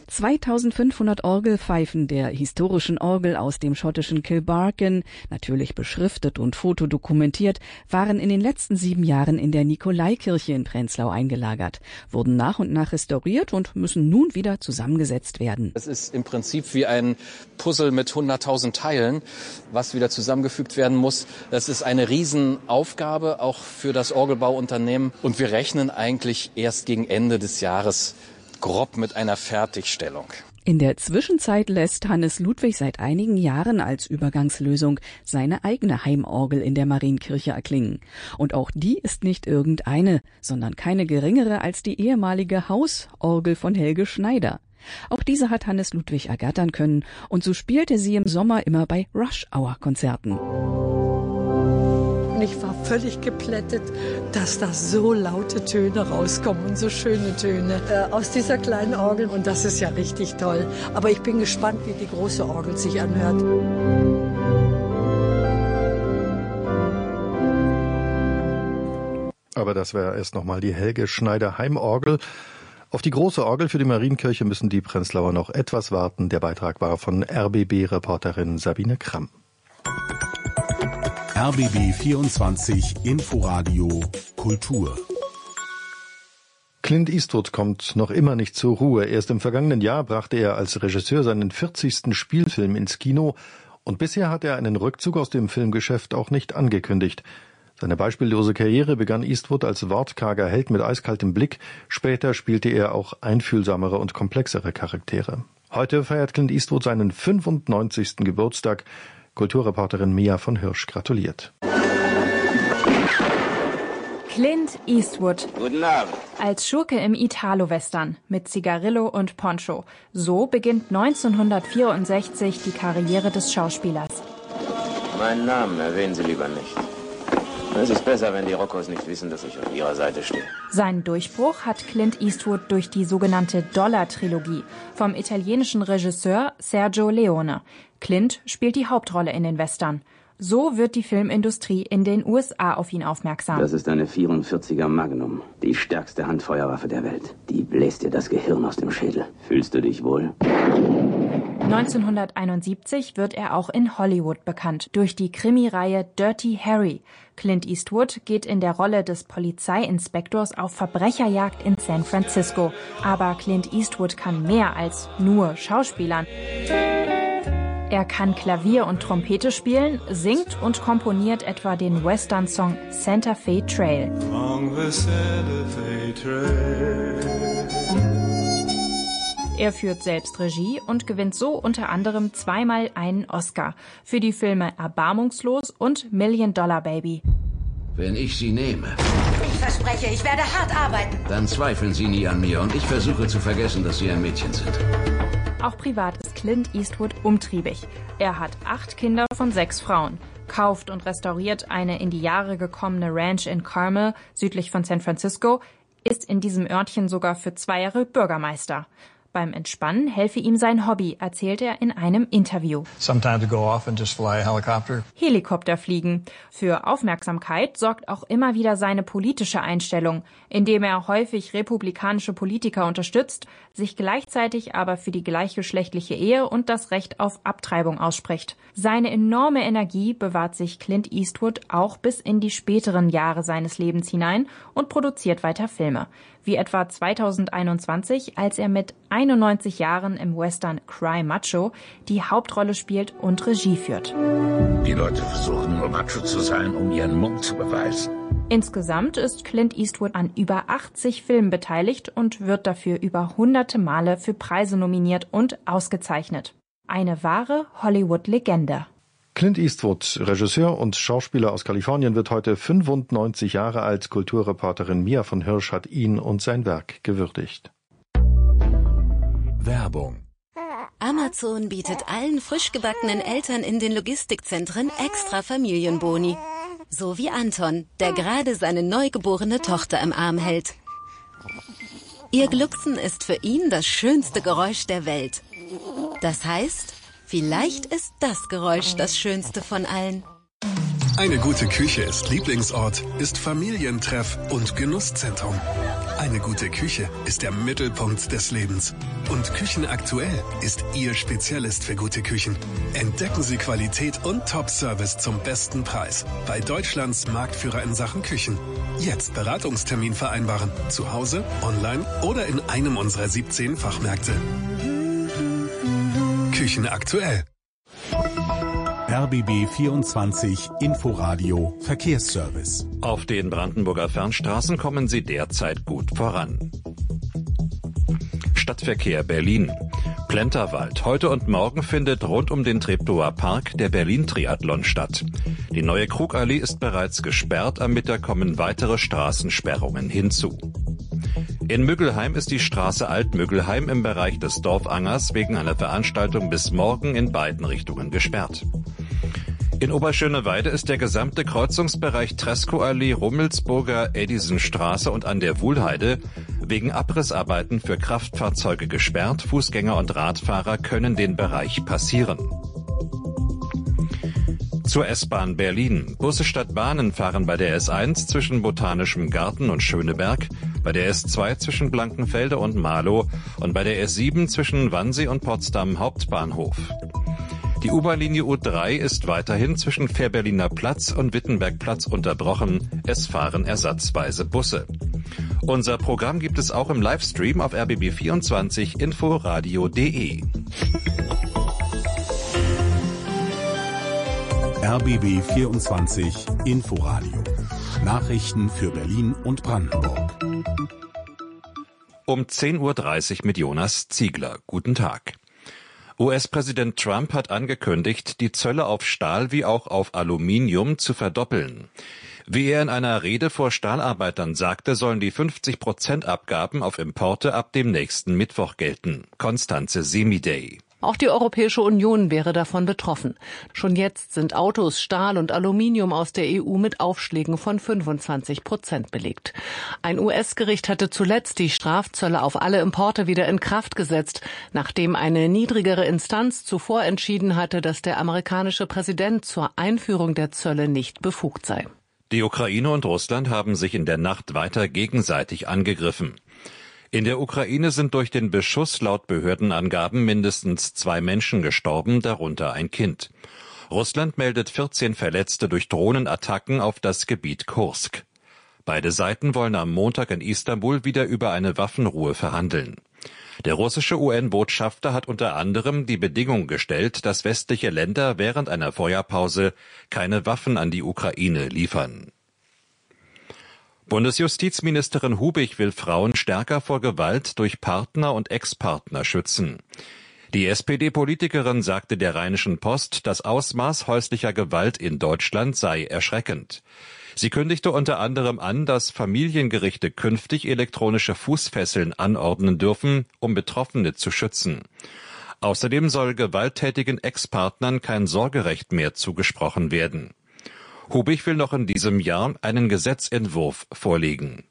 2500 Orgelpfeifen der historischen Orgel aus dem schottischen Kilbarchan, natürlich beschriftet und fotodokumentiert, waren in den letzten 7 Jahren in der Nikolaikirche in Prenzlau eingelagert, wurden nach und nach restauriert und müssen nun wieder zusammengesetzt werden. Es ist im Prinzip wie ein Puzzle mit 100.000 Teilen, was wieder zusammengefügt werden muss. Das ist eine Riesenaufgabe, auch für das Orgelbauunternehmen. Und wir rechnen eigentlich erst gegen Ende des Jahres grob mit einer Fertigstellung. In der Zwischenzeit lässt Hannes Ludwig seit einigen Jahren als Übergangslösung seine eigene Heimorgel in der Marienkirche erklingen. Und auch die ist nicht irgendeine, sondern keine geringere als die ehemalige Hausorgel von Helge Schneider. Auch diese hat Hannes Ludwig ergattern können und so spielte sie im Sommer immer bei Rush-Hour-Konzerten. Ich war völlig geplättet, dass da so laute Töne rauskommen und so schöne Töne aus dieser kleinen Orgel. Und das ist ja richtig toll. Aber ich bin gespannt, wie die große Orgel sich anhört. Aber das wäre erst nochmal die Helge Schneider Heimorgel. Auf die große Orgel für die Marienkirche müssen die Prenzlauer noch etwas warten. Der Beitrag war von RBB-Reporterin Sabine Kramm. RBB 24 Inforadio Kultur. Clint Eastwood kommt noch immer nicht zur Ruhe. Erst im vergangenen Jahr brachte er als Regisseur seinen 40. Spielfilm ins Kino und bisher hat er einen Rückzug aus dem Filmgeschäft auch nicht angekündigt. Seine beispiellose Karriere begann Eastwood als wortkarger Held mit eiskaltem Blick. Später spielte er auch einfühlsamere und komplexere Charaktere. Heute feiert Clint Eastwood seinen 95. Geburtstag. Kulturreporterin Mia von Hirsch gratuliert. Clint Eastwood. Guten Abend. Als Schurke im Italo-Western mit Zigarillo und Poncho. So beginnt 1964 die Karriere des Schauspielers. Meinen Namen erwähnen Sie lieber nicht. Es ist besser, wenn die Roccos nicht wissen, dass ich auf ihrer Seite stehe. Seinen Durchbruch hat Clint Eastwood durch die sogenannte Dollar-Trilogie vom italienischen Regisseur Sergio Leone. Clint spielt die Hauptrolle in den Western. So wird die Filmindustrie in den USA auf ihn aufmerksam. Das ist eine 44er Magnum, die stärkste Handfeuerwaffe der Welt. Die bläst dir das Gehirn aus dem Schädel. Fühlst du dich wohl? 1971 wird er auch in Hollywood bekannt, durch die Krimireihe Dirty Harry. Clint Eastwood geht in der Rolle des Polizeiinspektors auf Verbrecherjagd in San Francisco. Aber Clint Eastwood kann mehr als nur Schauspielern. Er kann Klavier und Trompete spielen, singt und komponiert etwa den Western-Song Santa Fe Trail. Er führt selbst Regie und gewinnt so unter anderem 2-mal einen Oscar für die Filme Erbarmungslos und $1 Million Baby. Wenn ich Sie nehme, Ich verspreche, ich werde hart arbeiten. dann zweifeln Sie nie an mir und ich versuche zu vergessen, dass Sie ein Mädchen sind. Auch privat ist Clint Eastwood umtriebig. Er hat 8 Kinder von 6 Frauen, kauft und restauriert eine in die Jahre gekommene Ranch in Carmel, südlich von San Francisco, ist in diesem Örtchen sogar für 2 Jahre Bürgermeister. Beim Entspannen helfe ihm sein Hobby, erzählt er in einem Interview. Sometimes go off and just fly a helicopter. Helikopter fliegen. Für Aufmerksamkeit sorgt auch immer wieder seine politische Einstellung, indem er häufig republikanische Politiker unterstützt, sich gleichzeitig aber für die gleichgeschlechtliche Ehe und das Recht auf Abtreibung ausspricht. Seine enorme Energie bewahrt sich Clint Eastwood auch bis in die späteren Jahre seines Lebens hinein und produziert weiter Filme. Wie etwa 2021, als er mit 91 Jahren im Western Cry Macho die Hauptrolle spielt und Regie führt. Die Leute versuchen nur macho zu sein, um ihren Mumm zu beweisen. Insgesamt ist Clint Eastwood an über 80 Filmen beteiligt und wird dafür über hunderte Male für Preise nominiert und ausgezeichnet. Eine wahre Hollywood-Legende. Clint Eastwood, Regisseur und Schauspieler aus Kalifornien, wird heute 95 Jahre alt. Kulturreporterin Mia von Hirsch hat ihn und sein Werk gewürdigt. Werbung. Amazon bietet allen frisch gebackenen Eltern in den Logistikzentren extra Familienboni. So wie Anton, der gerade seine neugeborene Tochter im Arm hält. Ihr Glucksen ist für ihn das schönste Geräusch der Welt. Das heißt, vielleicht ist das Geräusch das schönste von allen. Eine gute Küche ist Lieblingsort, ist Familientreff und Genusszentrum. Eine gute Küche ist der Mittelpunkt des Lebens. Und Küchenaktuell ist Ihr Spezialist für gute Küchen. Entdecken Sie Qualität und Top-Service zum besten Preis bei Deutschlands Marktführer in Sachen Küchen. Jetzt Beratungstermin vereinbaren. Zu Hause, online oder in einem unserer 17 Fachmärkte. Küchenaktuell. RBB 24 Inforadio Verkehrsservice. Auf den Brandenburger Fernstraßen kommen Sie derzeit gut voran. Stadtverkehr Berlin. Plenterwald. Heute und morgen findet rund um den Treptower Park der Berlin-Triathlon statt. Die neue Krugallee ist bereits gesperrt, am Mittag kommen weitere Straßensperrungen hinzu. In Müggelheim ist die Straße Alt-Müggelheim im Bereich des Dorfangers wegen einer Veranstaltung bis morgen in beiden Richtungen gesperrt. In Oberschöneweide ist der gesamte Kreuzungsbereich Treskoallee, Rummelsburger, Edisonstraße und an der Wuhlheide wegen Abrissarbeiten für Kraftfahrzeuge gesperrt. Fußgänger und Radfahrer können den Bereich passieren. Zur S-Bahn Berlin. Busse statt Bahnen fahren bei der S1 zwischen Botanischem Garten und Schöneberg, bei der S2 zwischen Blankenfelde und Marlow und bei der S7 zwischen Wannsee und Potsdam Hauptbahnhof. Die U-Bahn-Linie U3 ist weiterhin zwischen Fährberliner Platz und Wittenbergplatz unterbrochen. Es fahren ersatzweise Busse. Unser Programm gibt es auch im Livestream auf rbb24 inforadio.de. RBB 24 Inforadio. Nachrichten für Berlin und Brandenburg. Um 10.30 Uhr mit Jonas Ziegler. Guten Tag. US-Präsident Trump hat angekündigt, die Zölle auf Stahl wie auch auf Aluminium zu verdoppeln. Wie er in einer Rede vor Stahlarbeitern sagte, sollen die 50% Abgaben auf Importe ab dem nächsten Mittwoch gelten. Constanze Semiday. Auch die Europäische Union wäre davon betroffen. Schon jetzt sind Autos, Stahl und Aluminium aus der EU mit Aufschlägen von 25% belegt. Ein US-Gericht hatte zuletzt die Strafzölle auf alle Importe wieder in Kraft gesetzt, nachdem eine niedrigere Instanz zuvor entschieden hatte, dass der amerikanische Präsident zur Einführung der Zölle nicht befugt sei. Die Ukraine und Russland haben sich in der Nacht weiter gegenseitig angegriffen. In der Ukraine sind durch den Beschuss laut Behördenangaben mindestens 2 Menschen gestorben, darunter ein Kind. Russland meldet 14 Verletzte durch Drohnenattacken auf das Gebiet Kursk. Beide Seiten wollen am Montag in Istanbul wieder über eine Waffenruhe verhandeln. Der russische UN-Botschafter hat unter anderem die Bedingung gestellt, dass westliche Länder während einer Feuerpause keine Waffen an die Ukraine liefern. Bundesjustizministerin Hubig will Frauen stärker vor Gewalt durch Partner und Ex-Partner schützen. Die SPD-Politikerin sagte der Rheinischen Post, das Ausmaß häuslicher Gewalt in Deutschland sei erschreckend. Sie kündigte unter anderem an, dass Familiengerichte künftig elektronische Fußfesseln anordnen dürfen, um Betroffene zu schützen. Außerdem soll gewalttätigen Ex-Partnern kein Sorgerecht mehr zugesprochen werden. Hubig will noch in diesem Jahr einen Gesetzentwurf vorlegen.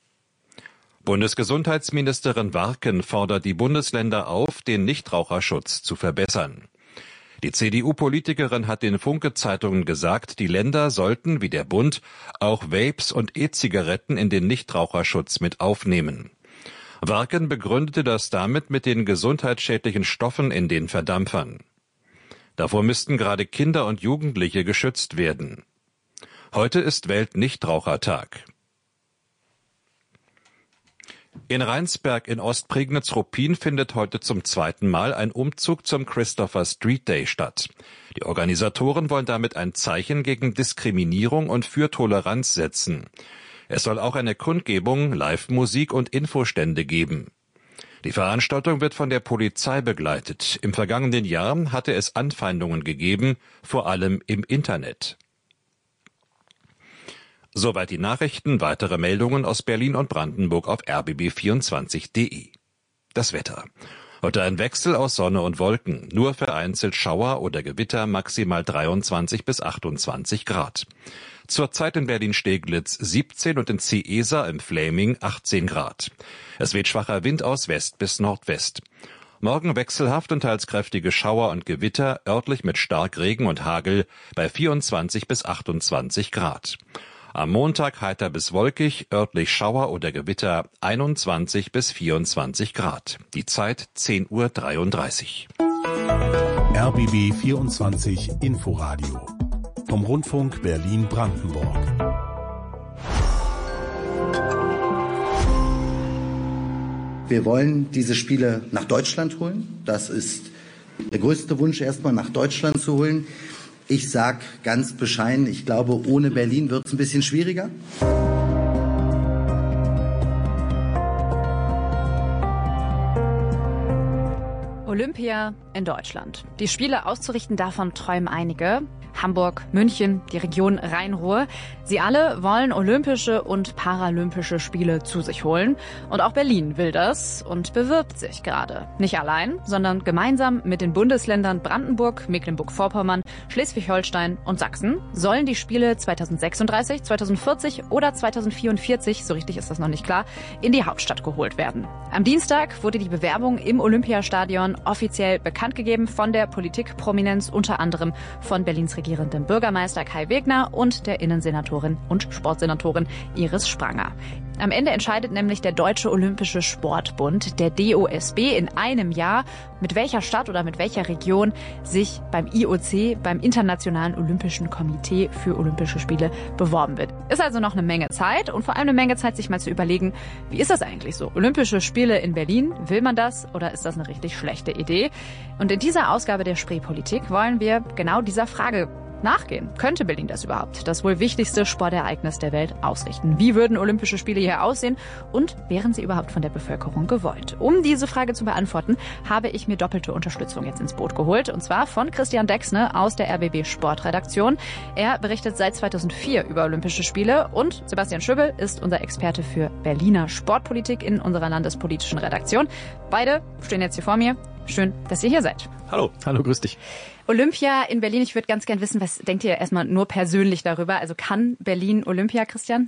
Bundesgesundheitsministerin Warken fordert die Bundesländer auf, den Nichtraucherschutz zu verbessern. Die CDU-Politikerin hat den Funke-Zeitungen gesagt, die Länder sollten, wie der Bund, auch Vapes und E-Zigaretten in den Nichtraucherschutz mit aufnehmen. Warken begründete das damit mit den gesundheitsschädlichen Stoffen in den Verdampfern. Davor müssten gerade Kinder und Jugendliche geschützt werden. Heute ist Weltnichtrauchertag. In Rheinsberg in Ostprignitz-Ruppin findet heute zum 2. Mal ein Umzug zum Christopher Street Day statt. Die Organisatoren wollen damit ein Zeichen gegen Diskriminierung und für Toleranz setzen. Es soll auch eine Kundgebung, Live-Musik und Infostände geben. Die Veranstaltung wird von der Polizei begleitet. Im vergangenen Jahr hatte es Anfeindungen gegeben, vor allem im Internet. Soweit die Nachrichten. Weitere Meldungen aus Berlin und Brandenburg auf rbb24.de. Das Wetter. Heute ein Wechsel aus Sonne und Wolken. Nur vereinzelt Schauer oder Gewitter, maximal 23 bis 28 Grad. Zurzeit in Berlin-Steglitz 17 und in Ciesa im Fläming 18 Grad. Es weht schwacher Wind aus West bis Nordwest. Morgen wechselhaft und teils kräftige Schauer und Gewitter, örtlich mit Starkregen und Hagel bei 24 bis 28 Grad. Am Montag heiter bis wolkig, örtlich Schauer oder Gewitter 21 bis 24 Grad. Die Zeit 10.33 Uhr. RBB 24 Inforadio vom Rundfunk Berlin-Brandenburg. Wir wollen diese Spiele nach Deutschland holen. Das ist der größte Wunsch, erstmal nach Deutschland zu holen. Ich sage ganz bescheiden, ich glaube, ohne Berlin wird es ein bisschen schwieriger. Olympia in Deutschland. Die Spiele auszurichten, davon träumen einige. Hamburg, München, die Region Rhein-Ruhr. Sie alle wollen olympische und paralympische Spiele zu sich holen. Und auch Berlin will das und bewirbt sich gerade. Nicht allein, sondern gemeinsam mit den Bundesländern Brandenburg, Mecklenburg-Vorpommern, Schleswig-Holstein und Sachsen sollen die Spiele 2036, 2040 oder 2044, so richtig ist das noch nicht klar, in die Hauptstadt geholt werden. Am Dienstag wurde die Bewerbung im Olympiastadion offiziell bekannt gegeben von der Politikprominenz, unter anderem von Berlins regierendem Bürgermeister Kai Wegner und der Innensenatorin und Sportsenatorin Iris Spranger. Am Ende entscheidet nämlich der Deutsche Olympische Sportbund, der DOSB, in einem Jahr, mit welcher Stadt oder mit welcher Region sich beim IOC, beim Internationalen Olympischen Komitee für Olympische Spiele, beworben wird. Ist also noch eine Menge Zeit und vor allem eine Menge Zeit, sich mal zu überlegen, wie ist das eigentlich so? Olympische Spiele in Berlin, will man das oder ist das eine richtig schlechte Idee? Und in dieser Ausgabe der Spreepolitik wollen wir genau dieser Frage nachgehen. Könnte Berlin das überhaupt, das wohl wichtigste Sportereignis der Welt, ausrichten? Wie würden Olympische Spiele hier aussehen und wären sie überhaupt von der Bevölkerung gewollt? Um diese Frage zu beantworten, habe ich mir doppelte Unterstützung jetzt ins Boot geholt, und zwar von Christian Dexne aus der RBB Sportredaktion. Er berichtet seit 2004 über Olympische Spiele und Sebastian Schöbel ist unser Experte für Berliner Sportpolitik in unserer landespolitischen Redaktion. Beide stehen jetzt hier vor mir. Schön, dass ihr hier seid. Hallo. Hallo, grüß dich. Olympia in Berlin, ich würde ganz gern wissen, was denkt ihr erstmal nur persönlich darüber? Also kann Berlin Olympia, Christian?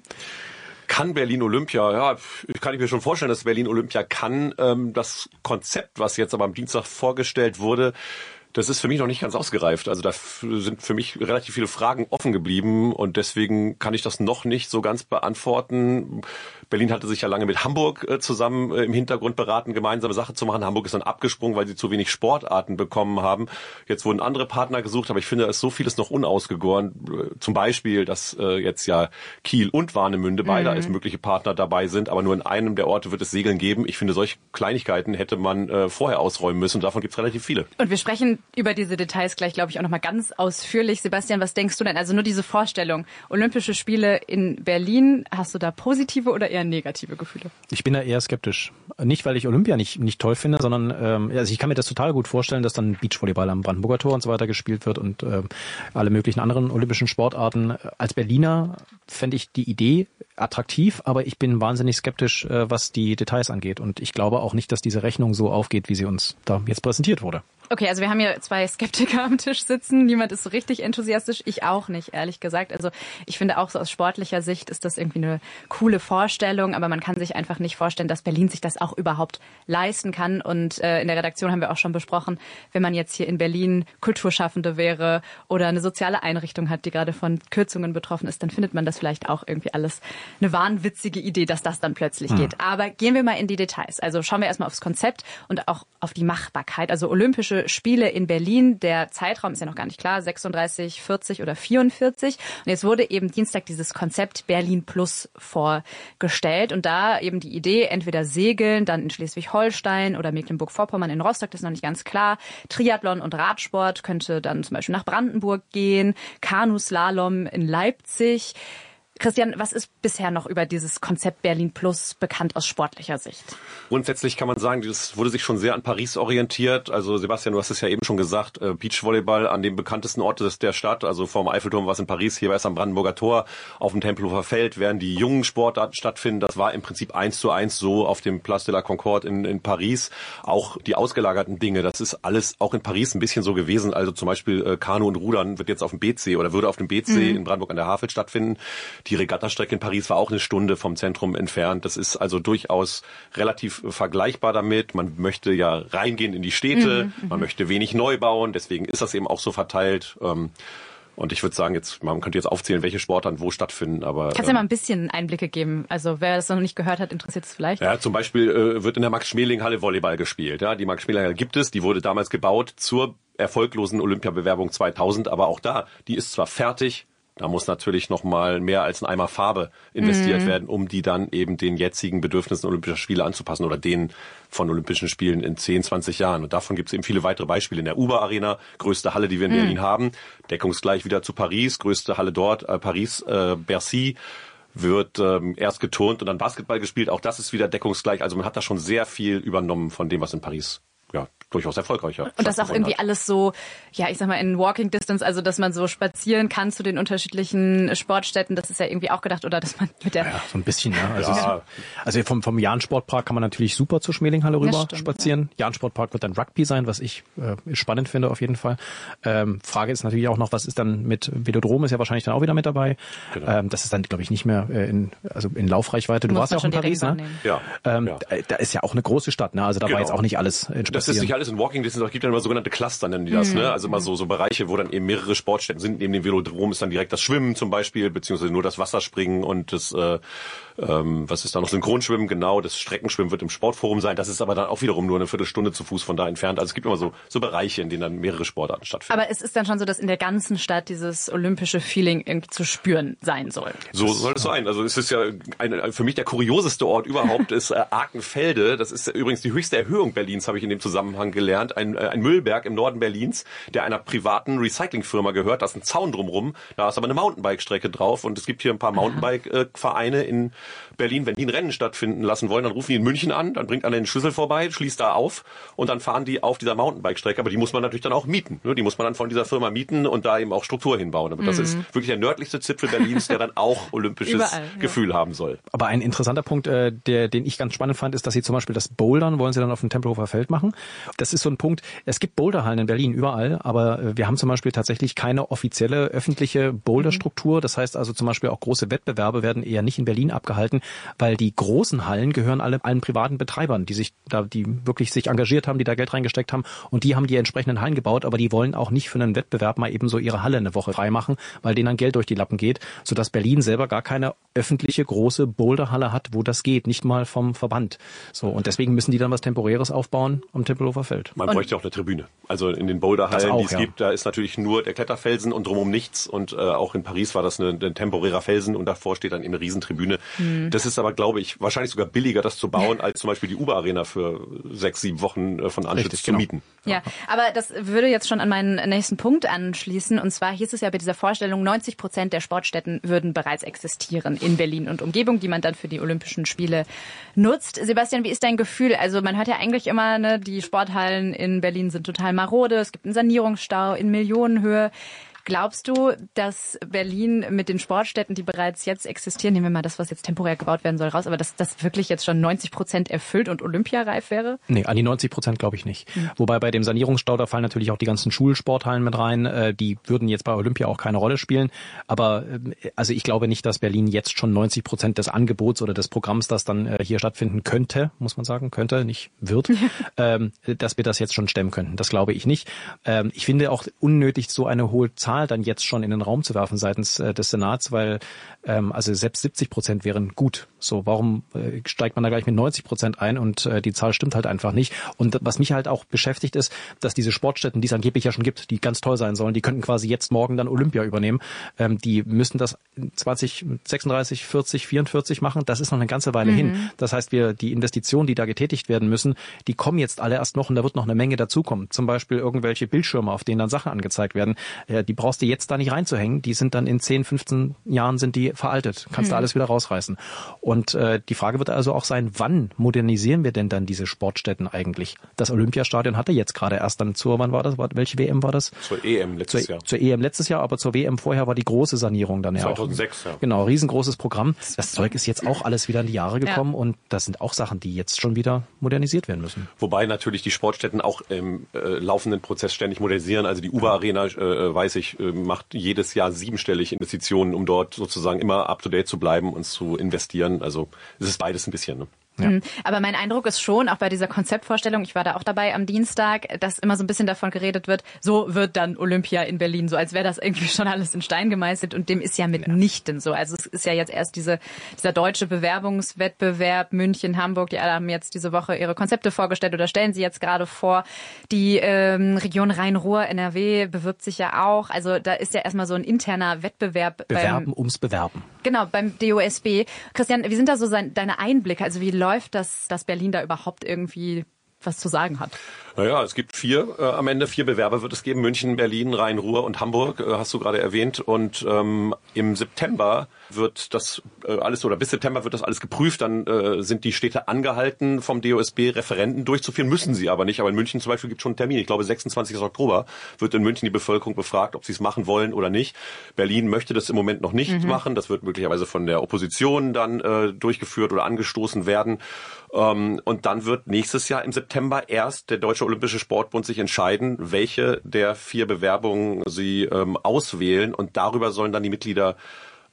Kann Berlin Olympia? Ja, kann ich mir schon vorstellen, dass Berlin Olympia kann. Das Konzept, was jetzt aber am Dienstag vorgestellt wurde, das ist für mich noch nicht ganz ausgereift. Also da sind für mich relativ viele Fragen offen geblieben und deswegen kann ich das noch nicht so ganz beantworten. Berlin hatte sich ja lange mit Hamburg zusammen im Hintergrund beraten, gemeinsame Sache zu machen. Hamburg ist dann abgesprungen, weil sie zu wenig Sportarten bekommen haben. Jetzt wurden andere Partner gesucht, aber ich finde, es ist so vieles noch unausgegoren. Zum Beispiel, dass jetzt ja Kiel und Warnemünde beide als mögliche Partner dabei sind, aber nur in einem der Orte wird es Segeln geben. Ich finde, solche Kleinigkeiten hätte man vorher ausräumen müssen und davon gibt es relativ viele. Und wir sprechen über diese Details gleich, glaube ich, auch nochmal ganz ausführlich. Sebastian, was denkst du denn? Also nur diese Vorstellung, Olympische Spiele in Berlin, hast du da positive oder eher negative Gefühle? Ich bin da eher skeptisch. Nicht, weil ich Olympia nicht toll finde, sondern also ich kann mir das total gut vorstellen, dass dann Beachvolleyball am Brandenburger Tor und so weiter gespielt wird und alle möglichen anderen olympischen Sportarten. Als Berliner fände ich die Idee attraktiv, aber ich bin wahnsinnig skeptisch, was die Details angeht. Und ich glaube auch nicht, dass diese Rechnung so aufgeht, wie sie uns da jetzt präsentiert wurde. Okay, also wir haben hier zwei Skeptiker am Tisch sitzen. Niemand ist so richtig enthusiastisch. Ich auch nicht, ehrlich gesagt. Also ich finde auch so aus sportlicher Sicht ist das irgendwie eine coole Vorstellung. Aber man kann sich einfach nicht vorstellen, dass Berlin sich das auch überhaupt leisten kann. Und in der Redaktion haben wir auch schon besprochen, wenn man jetzt hier in Berlin Kulturschaffende wäre oder eine soziale Einrichtung hat, die gerade von Kürzungen betroffen ist, dann findet man das vielleicht auch irgendwie alles eine wahnwitzige Idee, dass das dann plötzlich geht. Aber gehen wir mal in die Details. Also schauen wir erstmal aufs Konzept und auch auf die Machbarkeit. Also Olympische Spiele in Berlin, der Zeitraum ist ja noch gar nicht klar, 36, 40 oder 44. Und jetzt wurde eben Dienstag dieses Konzept Berlin Plus vorgestellt und da eben die Idee, entweder Segeln, dann in Schleswig-Holstein oder Mecklenburg-Vorpommern in Rostock, das ist noch nicht ganz klar. Triathlon und Radsport könnte dann zum Beispiel nach Brandenburg gehen, Kanuslalom in Leipzig. Christian, was ist bisher noch über dieses Konzept Berlin Plus bekannt aus sportlicher Sicht? Grundsätzlich kann man sagen, das wurde sich schon sehr an Paris orientiert. Also Sebastian, du hast es ja eben schon gesagt, Beachvolleyball an dem bekanntesten Ort der Stadt, also vom Eiffelturm war es in Paris, hier war es am Brandenburger Tor, auf dem Tempelhofer Feld werden die jungen Sportarten stattfinden. Das war im Prinzip 1:1 so auf dem Place de la Concorde in Paris. Auch die ausgelagerten Dinge, das ist alles auch in Paris ein bisschen so gewesen. Also zum Beispiel Kanu und Rudern wird jetzt auf dem BC oder würde auf dem BC in Brandenburg an der Havel stattfinden. Die Regattastrecke in Paris war auch eine Stunde vom Zentrum entfernt. Das ist also durchaus relativ vergleichbar damit. Man möchte ja reingehen in die Städte, man möchte wenig neu bauen, deswegen ist das eben auch so verteilt. Und ich würde sagen, man könnte jetzt aufzählen, welche Sportarten wo stattfinden. Aber kannst du mal ein bisschen Einblicke geben? Also wer das noch nicht gehört hat, interessiert es vielleicht? Ja, zum Beispiel wird in der Max-Schmeling-Halle Volleyball gespielt. Ja, die Max-Schmeling-Halle gibt es, die wurde damals gebaut zur erfolglosen Olympiabewerbung 2000. Aber auch die ist zwar fertig, da muss natürlich noch mal mehr als ein Eimer Farbe investiert werden, um die dann eben den jetzigen Bedürfnissen Olympischer Spiele anzupassen oder denen von Olympischen Spielen in 10, 20 Jahren. Und davon gibt es eben viele weitere Beispiele. In der Uber-Arena, größte Halle, die wir in Berlin haben, deckungsgleich wieder zu Paris, größte Halle dort, Paris, Bercy, wird erst geturnt und dann Basketball gespielt. Auch das ist wieder deckungsgleich. Also man hat da schon sehr viel übernommen von dem, was in Paris durchaus erfolgreicher. Und das auch irgendwie alles so, ja, ich sag mal, in Walking Distance, also dass man so spazieren kann zu den unterschiedlichen Sportstätten, das ist ja irgendwie auch gedacht, oder dass man mit der... Ja, so ein bisschen, ja. Also vom Jahn-Sportpark kann man natürlich super zur Schmelinghalle rüber spazieren. Ja. Jahn-Sportpark wird dann Rugby sein, was ich spannend finde auf jeden Fall. Frage ist natürlich auch noch, was ist dann mit Velodrom, ist ja wahrscheinlich dann auch wieder mit dabei. Genau. Das ist dann, glaube ich, nicht mehr in Laufreichweite. Du warst ja auch in Paris, ne? Ja. Da ist ja auch eine große Stadt, ne? Also da war jetzt auch nicht alles in Spazieren. Das ist nicht alles in Walking Distance, es gibt ja immer sogenannte Cluster, nennen die das. Ne? also immer so Bereiche, wo dann eben mehrere Sportstätten sind. Neben dem Velodrom ist dann direkt das Schwimmen zum Beispiel, beziehungsweise nur das Wasserspringen und das, was ist da noch, Synchronschwimmen, genau, das Streckenschwimmen wird im Sportforum sein. Das ist aber dann auch wiederum nur eine Viertelstunde zu Fuß von da entfernt. Also es gibt immer so Bereiche, in denen dann mehrere Sportarten stattfinden. Aber es ist dann schon so, dass in der ganzen Stadt dieses olympische Feeling irgendwie zu spüren sein soll. So soll es sein. Also es ist ja für mich der kurioseste Ort überhaupt ist Arkenfelde. Das ist übrigens die höchste Erhöhung Berlins, habe ich in dem Zusammenhang gelernt. Ein Müllberg im Norden Berlins, der einer privaten Recyclingfirma gehört. Da ist ein Zaun drumrum. Da ist aber eine Mountainbike-Strecke drauf. Und es gibt hier ein paar Mountainbike-Vereine in Berlin. Wenn die ein Rennen stattfinden lassen wollen, dann rufen die in München an. Dann bringt einer den Schlüssel vorbei, schließt da auf. Und dann fahren die auf dieser Mountainbike-Strecke. Aber die muss man natürlich dann auch mieten. Die muss man dann von dieser Firma mieten und da eben auch Struktur hinbauen. Aber das ist wirklich der nördlichste Zipfel Berlins, der dann auch olympisches Gefühl haben soll. Aber ein interessanter Punkt, den ich ganz spannend fand, ist, dass Sie zum Beispiel das Bouldern wollen Sie dann auf dem Tempelhofer Feld machen. Das ist so ein Punkt, es gibt Boulderhallen in Berlin überall, aber wir haben zum Beispiel tatsächlich keine offizielle öffentliche Boulderstruktur. Das heißt also zum Beispiel auch große Wettbewerbe werden eher nicht in Berlin abgehalten, weil die großen Hallen gehören allen privaten Betreibern, die wirklich sich engagiert haben, die da Geld reingesteckt haben und die haben die entsprechenden Hallen gebaut, aber die wollen auch nicht für einen Wettbewerb mal eben so ihre Halle eine Woche freimachen, weil denen dann Geld durch die Lappen geht, sodass Berlin selber gar keine öffentliche große Boulderhalle hat, wo das geht, nicht mal vom Verband. So, und deswegen müssen die dann was Temporäres aufbauen am Tempelhofer Feld. Man bräuchte auch eine Tribüne. Also in den Boulderhallen, die es gibt, da ist natürlich nur der Kletterfelsen und drumherum nichts. Und auch in Paris war das ein temporärer Felsen und davor steht dann eben eine Riesentribüne. Das ist aber, glaube ich, wahrscheinlich sogar billiger, das zu bauen, als zum Beispiel die Uber-Arena für 6-7 Wochen von Anschütz zu mieten. Ja, aber das würde jetzt schon an meinen nächsten Punkt anschließen. Und zwar hieß es ja bei dieser Vorstellung, 90% der Sportstätten würden bereits existieren in Berlin und Umgebung, die man dann für die Olympischen Spiele nutzt. Sebastian, wie ist dein Gefühl? Also man hört ja eigentlich immer, die Sporthallen in Berlin sind total marode. Es gibt einen Sanierungsstau in Millionenhöhe. Glaubst du, dass Berlin mit den Sportstätten, die bereits jetzt existieren, nehmen wir mal das, was jetzt temporär gebaut werden soll, raus, aber dass das wirklich jetzt schon 90% erfüllt und olympiareif wäre? Nee, an die 90% glaube ich nicht. Wobei bei dem Sanierungsstau, da fallen natürlich auch die ganzen Schulsporthallen mit rein. Die würden jetzt bei Olympia auch keine Rolle spielen. Aber also ich glaube nicht, dass Berlin jetzt schon 90% des Angebots oder des Programms, das dann hier stattfinden könnte, muss man sagen, könnte, nicht wird, dass wir das jetzt schon stemmen könnten. Das glaube ich nicht. Ich finde auch unnötig, so eine hohe Zahl dann jetzt schon in den Raum zu werfen seitens des Senats, weil also selbst 70% wären gut. So, warum steigt man da gleich mit 90% ein und die Zahl stimmt halt einfach nicht. Und was mich halt auch beschäftigt ist, dass diese Sportstätten, die es angeblich ja schon gibt, die ganz toll sein sollen, die könnten quasi jetzt morgen dann Olympia übernehmen. Die müssten das 2036, 40, 44 machen. Das ist noch eine ganze Weile hin. Das heißt, die Investitionen, die da getätigt werden müssen, die kommen jetzt alle erst noch und da wird noch eine Menge dazukommen. Zum Beispiel irgendwelche Bildschirme, auf denen dann Sachen angezeigt werden. Die brauchst du jetzt da nicht reinzuhängen. Die sind dann in 10, 15 Jahren sind die veraltet. Kannst du alles wieder rausreißen. Und die Frage wird also auch sein, wann modernisieren wir denn dann diese Sportstätten eigentlich? Das Olympiastadion hatte jetzt gerade erst dann wann war das? Welche WM war das? Zur EM letztes Jahr. Zur EM letztes Jahr, aber zur WM vorher war die große Sanierung dann 2006, ja. Genau, riesengroßes Programm. Das Zeug ist jetzt auch alles wieder in die Jahre gekommen und das sind auch Sachen, die jetzt schon wieder modernisiert werden müssen. Wobei natürlich die Sportstätten auch im laufenden Prozess ständig modernisieren. Also die Uber-Arena, weiß ich, macht jedes Jahr 7-stellig Investitionen, um dort sozusagen immer up-to-date zu bleiben und zu investieren. Also es ist beides ein bisschen, ne? Ja. Aber mein Eindruck ist schon, auch bei dieser Konzeptvorstellung, ich war da auch dabei am Dienstag, dass immer so ein bisschen davon geredet wird, so wird dann Olympia in Berlin, so als wäre das irgendwie schon alles in Stein gemeißelt und dem ist ja mitnichten so. Also es ist ja jetzt erst dieser deutsche Bewerbungswettbewerb, München, Hamburg, die alle haben jetzt diese Woche ihre Konzepte vorgestellt oder stellen sie jetzt gerade vor. Die Region Rhein-Ruhr, NRW bewirbt sich ja auch. Also da ist ja erstmal so ein interner Wettbewerb. Bewerben ums Bewerben. Genau, beim DOSB. Christian, wie sind da so deine Einblicke? Also wie läuft das, dass Berlin da überhaupt irgendwie was zu sagen hat? Naja, es gibt am Ende 4 Bewerber wird es geben. München, Berlin, Rhein-Ruhr und Hamburg, hast du gerade erwähnt. Und im September wird das alles, oder bis September wird das alles geprüft. Dann sind die Städte angehalten, vom DOSB Referenden durchzuführen. Müssen sie aber nicht. Aber in München zum Beispiel gibt es schon einen Termin. Ich glaube, 26. Oktober wird in München die Bevölkerung befragt, ob sie es machen wollen oder nicht. Berlin möchte das im Moment noch nicht machen. Das wird möglicherweise von der Opposition dann durchgeführt oder angestoßen werden. Und dann wird nächstes Jahr im September erst der Deutsche Olympische Sportbund sich entscheiden, welche der 4 Bewerbungen sie auswählen. Und darüber sollen dann die Mitglieder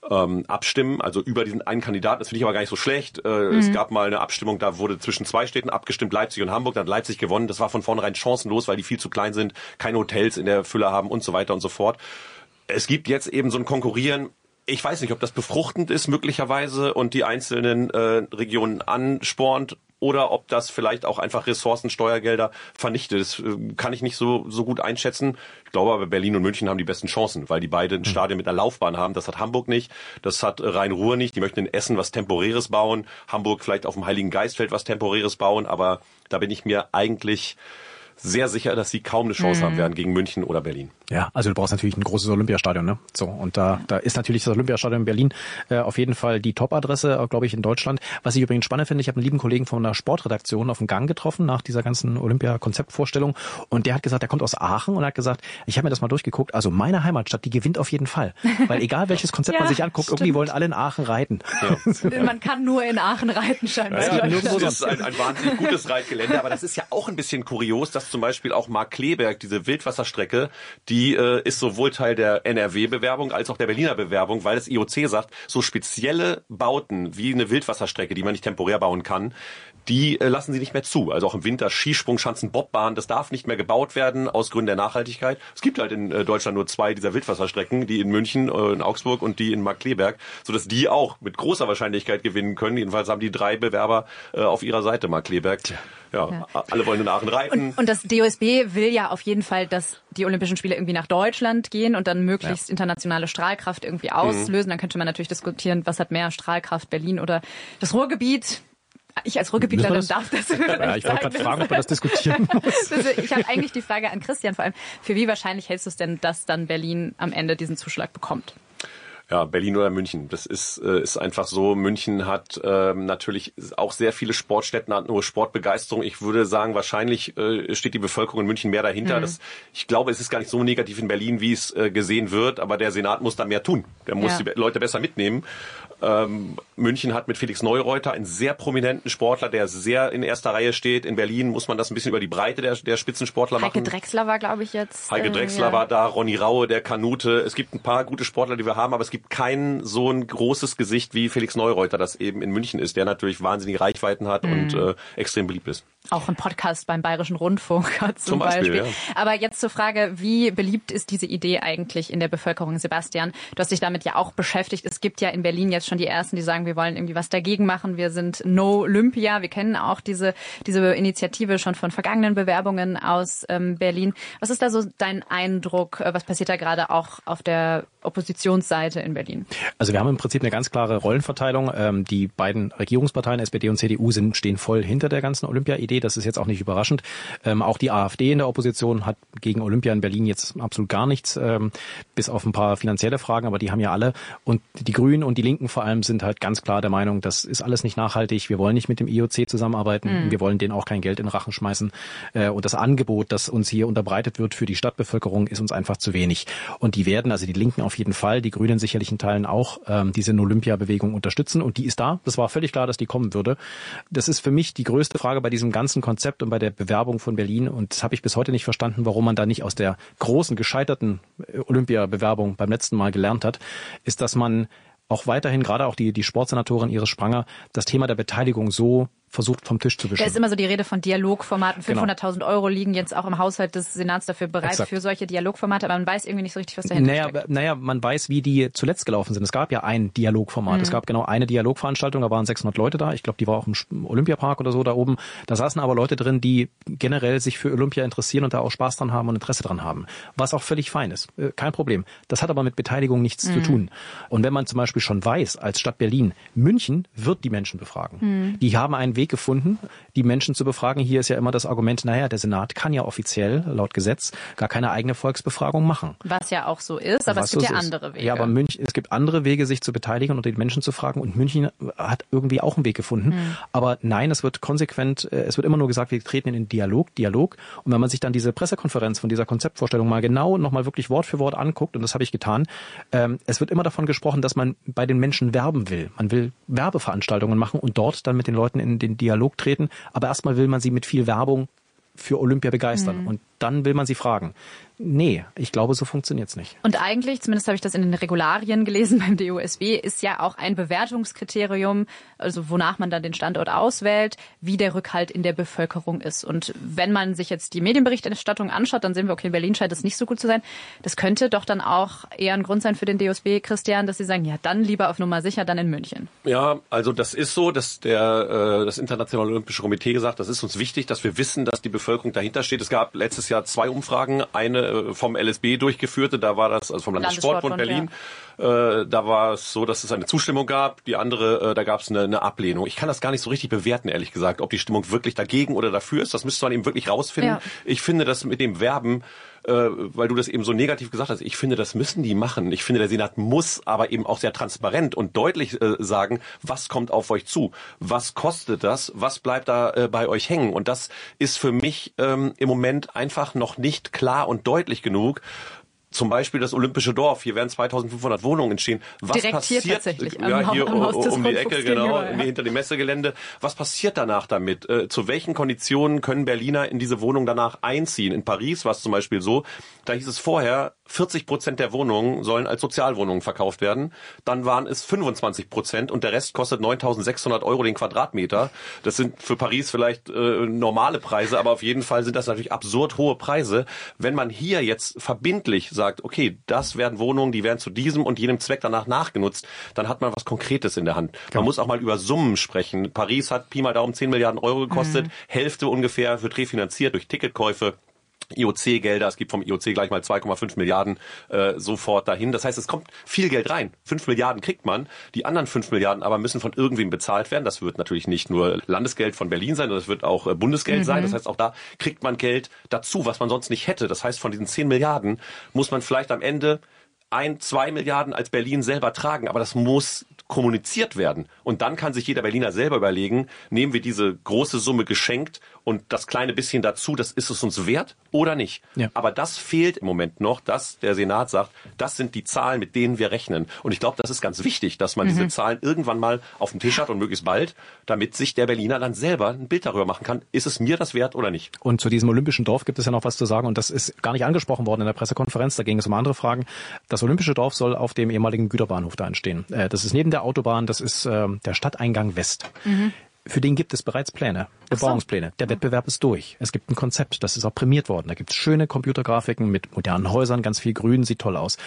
abstimmen, also über diesen einen Kandidaten. Das finde ich aber gar nicht so schlecht. Es gab mal eine Abstimmung, da wurde zwischen 2 Städten abgestimmt, Leipzig und Hamburg. Dann hat Leipzig gewonnen. Das war von vornherein chancenlos, weil die viel zu klein sind, keine Hotels in der Fülle haben und so weiter und so fort. Es gibt jetzt eben so ein Konkurrieren. Ich weiß nicht, ob das befruchtend ist möglicherweise und die einzelnen Regionen anspornt oder ob das vielleicht auch einfach Ressourcen, Steuergelder vernichtet. Das kann ich nicht so gut einschätzen. Ich glaube aber, Berlin und München haben die besten Chancen, weil die beiden Stadien mit einer Laufbahn haben. Das hat Hamburg nicht, das hat Rhein-Ruhr nicht. Die möchten in Essen was Temporäres bauen, Hamburg vielleicht auf dem Heiligen Geistfeld was Temporäres bauen, aber da bin ich mir eigentlich sehr sicher, dass sie kaum eine Chance haben werden gegen München oder Berlin. Ja, also du brauchst natürlich ein großes Olympiastadion, ne? So, und da ist natürlich das Olympiastadion in Berlin auf jeden Fall die Top-Adresse, glaube ich, in Deutschland. Was ich übrigens spannend finde, ich habe einen lieben Kollegen von einer Sportredaktion auf dem Gang getroffen nach dieser ganzen Olympia-Konzeptvorstellung und der hat gesagt, der kommt aus Aachen und hat gesagt, ich habe mir das mal durchgeguckt, also meine Heimatstadt, die gewinnt auf jeden Fall. Weil egal welches Konzept man sich anguckt, irgendwie wollen alle in Aachen reiten. Ja. Man kann nur in Aachen reiten scheinbar. Ja, das ist ein wahnsinnig gutes Reitgelände, aber das ist ja auch ein bisschen kurios, dass zum Beispiel auch Markkleeberg, diese Wildwasserstrecke, die ist sowohl Teil der NRW-Bewerbung als auch der Berliner Bewerbung, weil das IOC sagt, so spezielle Bauten wie eine Wildwasserstrecke, die man nicht temporär bauen kann, die lassen sie nicht mehr zu. Also auch im Winter Skisprung, Schanzen, Bobbahn, das darf nicht mehr gebaut werden aus Gründen der Nachhaltigkeit. Es gibt halt in Deutschland nur 2 dieser Wildwasserstrecken, die in München, in Augsburg und die in Markkleeberg, sodass die auch mit großer Wahrscheinlichkeit gewinnen können. Jedenfalls haben die 3 Bewerber auf ihrer Seite Markkleeberg. Ja, alle wollen in Aachen reiten. Und das DOSB will ja auf jeden Fall, dass die Olympischen Spiele irgendwie nach Deutschland gehen und dann möglichst internationale Strahlkraft irgendwie auslösen. Dann könnte man natürlich diskutieren, was hat mehr Strahlkraft, Berlin oder das Ruhrgebiet. Ich als Ruhrgebietlerin darf das. Ja, ich wollte gerade fragen, ob man das diskutieren muss. Also ich habe eigentlich die Frage an Christian vor allem. Für wie wahrscheinlich hältst du es denn, dass dann Berlin am Ende diesen Zuschlag bekommt? Ja, Berlin oder München. Das ist einfach so. München hat natürlich auch sehr viele Sportstätten, hat nur Sportbegeisterung. Ich würde sagen, wahrscheinlich steht die Bevölkerung in München mehr dahinter. Ich glaube, es ist gar nicht so negativ in Berlin, wie es gesehen wird. Aber der Senat muss da mehr tun. Der muss die Leute besser mitnehmen. München hat mit Felix Neureuter einen sehr prominenten Sportler, der sehr in erster Reihe steht. In Berlin muss man das ein bisschen über die Breite der Spitzensportler machen. Heike Drechsler war, glaube ich, jetzt. Heike Drechsler war da, Ronny Raue, der Kanute. Es gibt ein paar gute Sportler, die wir haben, aber es gibt kein so ein großes Gesicht wie Felix Neureuter, das eben in München ist, der natürlich wahnsinnige Reichweiten hat und extrem beliebt ist. Auch ein Podcast beim Bayerischen Rundfunk hat zum Beispiel. Ja. Aber jetzt zur Frage, wie beliebt ist diese Idee eigentlich in der Bevölkerung, Sebastian? Du hast dich damit ja auch beschäftigt. Es gibt ja in Berlin jetzt schon die Ersten, die sagen, wir wollen irgendwie was dagegen machen. Wir sind No Olympia. Wir kennen auch diese Initiative schon von vergangenen Bewerbungen aus Berlin. Was ist da so dein Eindruck? Was passiert da gerade auch auf der Oppositionsseite in Berlin? Also wir haben im Prinzip eine ganz klare Rollenverteilung. Die beiden Regierungsparteien, SPD und CDU, stehen voll hinter der ganzen Olympia-Idee. Das ist jetzt auch nicht überraschend. Auch die AfD in der Opposition hat gegen Olympia in Berlin jetzt absolut gar nichts, bis auf ein paar finanzielle Fragen, aber die haben ja alle. Und die Grünen und die Linken vor allem sind halt ganz klar der Meinung, das ist alles nicht nachhaltig. Wir wollen nicht mit dem IOC zusammenarbeiten. Wir wollen denen auch kein Geld in den Rachen schmeißen. Und das Angebot, das uns hier unterbreitet wird für die Stadtbevölkerung, ist uns einfach zu wenig. Und die werden, also die Linken auf jeden Fall, die Grünen sicherlich in Teilen auch, diese Olympia-Bewegung unterstützen. Und die ist da. Das war völlig klar, dass die kommen würde. Das ist für mich die größte Frage bei diesem ganzen Konzept und bei der Bewerbung von Berlin. Und das habe ich bis heute nicht verstanden, warum man da nicht aus der großen, gescheiterten Olympia-Bewerbung beim letzten Mal gelernt hat, ist, dass man auch weiterhin, gerade auch die Sportsenatorin Iris Spranger, das Thema der Beteiligung so versucht vom Tisch zu wischen. Da ist immer so die Rede von Dialogformaten. 500.000 Euro liegen jetzt auch im Haushalt des Senats dafür bereit für solche Dialogformate, aber man weiß irgendwie nicht so richtig, was dahinter steckt. Naja, man weiß, wie die zuletzt gelaufen sind. Es gab ja ein Dialogformat. Es gab genau eine Dialogveranstaltung, da waren 600 Leute da. Ich glaube, die war auch im Olympiapark oder so da oben. Da saßen aber Leute drin, die generell sich für Olympia interessieren und da auch Spaß dran haben und Interesse dran haben. Was auch völlig fein ist. Kein Problem. Das hat aber mit Beteiligung nichts zu tun. Und wenn man zum Beispiel schon weiß, als Stadt Berlin, München wird die Menschen befragen. Die haben einen Weg gefunden, die Menschen zu befragen. Hier ist ja immer das Argument, naja, der Senat kann ja offiziell, laut Gesetz, gar keine eigene Volksbefragung machen. Was ja auch so ist, aber es gibt ja andere Wege. Ja, aber es gibt andere Wege, sich zu beteiligen und den Menschen zu fragen. Und München hat irgendwie auch einen Weg gefunden. Aber nein, es wird konsequent, es wird immer nur gesagt, wir treten in den Dialog. Und wenn man sich dann diese Pressekonferenz von dieser Konzeptvorstellung mal genau nochmal wirklich Wort für Wort anguckt, und das habe ich getan, es wird immer davon gesprochen, dass man bei den Menschen werben will. Man will Werbeveranstaltungen machen und dort dann mit den Leuten in den Dialog treten. Aber erstmal will man sie mit viel Werbung für Olympia begeistern. Und dann will man sie fragen. Nee, ich glaube, so funktioniert's nicht. Und eigentlich, zumindest habe ich das in den Regularien gelesen beim DOSB, ist ja auch ein Bewertungskriterium, also wonach man dann den Standort auswählt, wie der Rückhalt in der Bevölkerung ist. Und wenn man sich jetzt die Medienberichterstattung anschaut, dann sehen wir, okay, in Berlin scheint es nicht so gut zu sein. Das könnte doch dann auch eher ein Grund sein für den DOSB, Christian, dass sie sagen, ja, dann lieber auf Nummer sicher, dann in München. Ja, also das ist so, dass das Internationale Olympische Komitee gesagt, das ist uns wichtig, dass wir wissen, dass die Bevölkerung dahinter steht. Es gab letztes Jahr 2 Umfragen, eine vom LSB durchgeführte, da war das, also vom Landessportbund Berlin, ja. Da war es so, dass es eine Zustimmung gab, die andere, da gab es eine Ablehnung. Ich kann das gar nicht so richtig bewerten, ehrlich gesagt, ob die Stimmung wirklich dagegen oder dafür ist, das müsste man eben wirklich rausfinden. Ja. Ich finde das mit dem Werben, weil du das eben so negativ gesagt hast, ich finde, das müssen die machen. Ich finde, der Senat muss aber eben auch sehr transparent und deutlich sagen, was kommt auf euch zu, was kostet das, was bleibt da bei euch hängen. Und das ist für mich im Moment einfach noch nicht klar und deutlich genug. Zum Beispiel das Olympische Dorf. Hier werden 2500 Wohnungen entstehen. Was direkt passiert hier tatsächlich? Ja, hier um die Ecke, genau, hinter dem Messegelände. Was passiert danach damit? Zu welchen Konditionen können Berliner in diese Wohnung danach einziehen? In Paris war es zum Beispiel so, da hieß es vorher, 40% der Wohnungen sollen als Sozialwohnungen verkauft werden. Dann waren es 25% und der Rest kostet 9.600 € den Quadratmeter. Das sind für Paris vielleicht normale Preise, aber auf jeden Fall sind das natürlich absurd hohe Preise. Wenn man hier jetzt verbindlich sagt, okay, das werden Wohnungen, die werden zu diesem und jenem Zweck danach nachgenutzt, dann hat man was Konkretes in der Hand. Man muss auch mal über Summen sprechen. Paris hat Pi mal Daumen 10 Milliarden € gekostet, Hälfte ungefähr wird refinanziert durch Ticketkäufe. IOC-Gelder, es gibt vom IOC gleich mal 2,5 Milliarden sofort dahin. Das heißt, es kommt viel Geld rein. 5 Milliarden kriegt man, die anderen 5 Milliarden aber müssen von irgendwem bezahlt werden. Das wird natürlich nicht nur Landesgeld von Berlin sein, sondern das wird auch Bundesgeld sein. Das heißt, auch da kriegt man Geld dazu, was man sonst nicht hätte. Das heißt, von diesen 10 Milliarden muss man vielleicht am Ende 1-2 Milliarden als Berlin selber tragen, aber das muss kommuniziert werden. Und dann kann sich jeder Berliner selber überlegen, nehmen wir diese große Summe geschenkt und das kleine bisschen dazu, das ist es uns wert oder nicht. Ja. Aber das fehlt im Moment noch, dass der Senat sagt, das sind die Zahlen, mit denen wir rechnen. Und ich glaube, das ist ganz wichtig, dass man diese Zahlen irgendwann mal auf dem Tisch hat und möglichst bald, damit sich der Berliner dann selber ein Bild darüber machen kann, ist es mir das wert oder nicht. Und zu diesem Olympischen Dorf gibt es ja noch was zu sagen und das ist gar nicht angesprochen worden in der Pressekonferenz, da ging es um andere Fragen. Das Olympische Dorf soll auf dem ehemaligen Güterbahnhof da entstehen. Das ist neben der Autobahn, das ist der Stadteingang West. Für den gibt es bereits Pläne, Bebauungspläne. Der Wettbewerb ist durch. Es gibt ein Konzept, das ist auch prämiert worden. Da gibt es schöne Computergrafiken mit modernen Häusern, ganz viel Grün, sieht toll aus.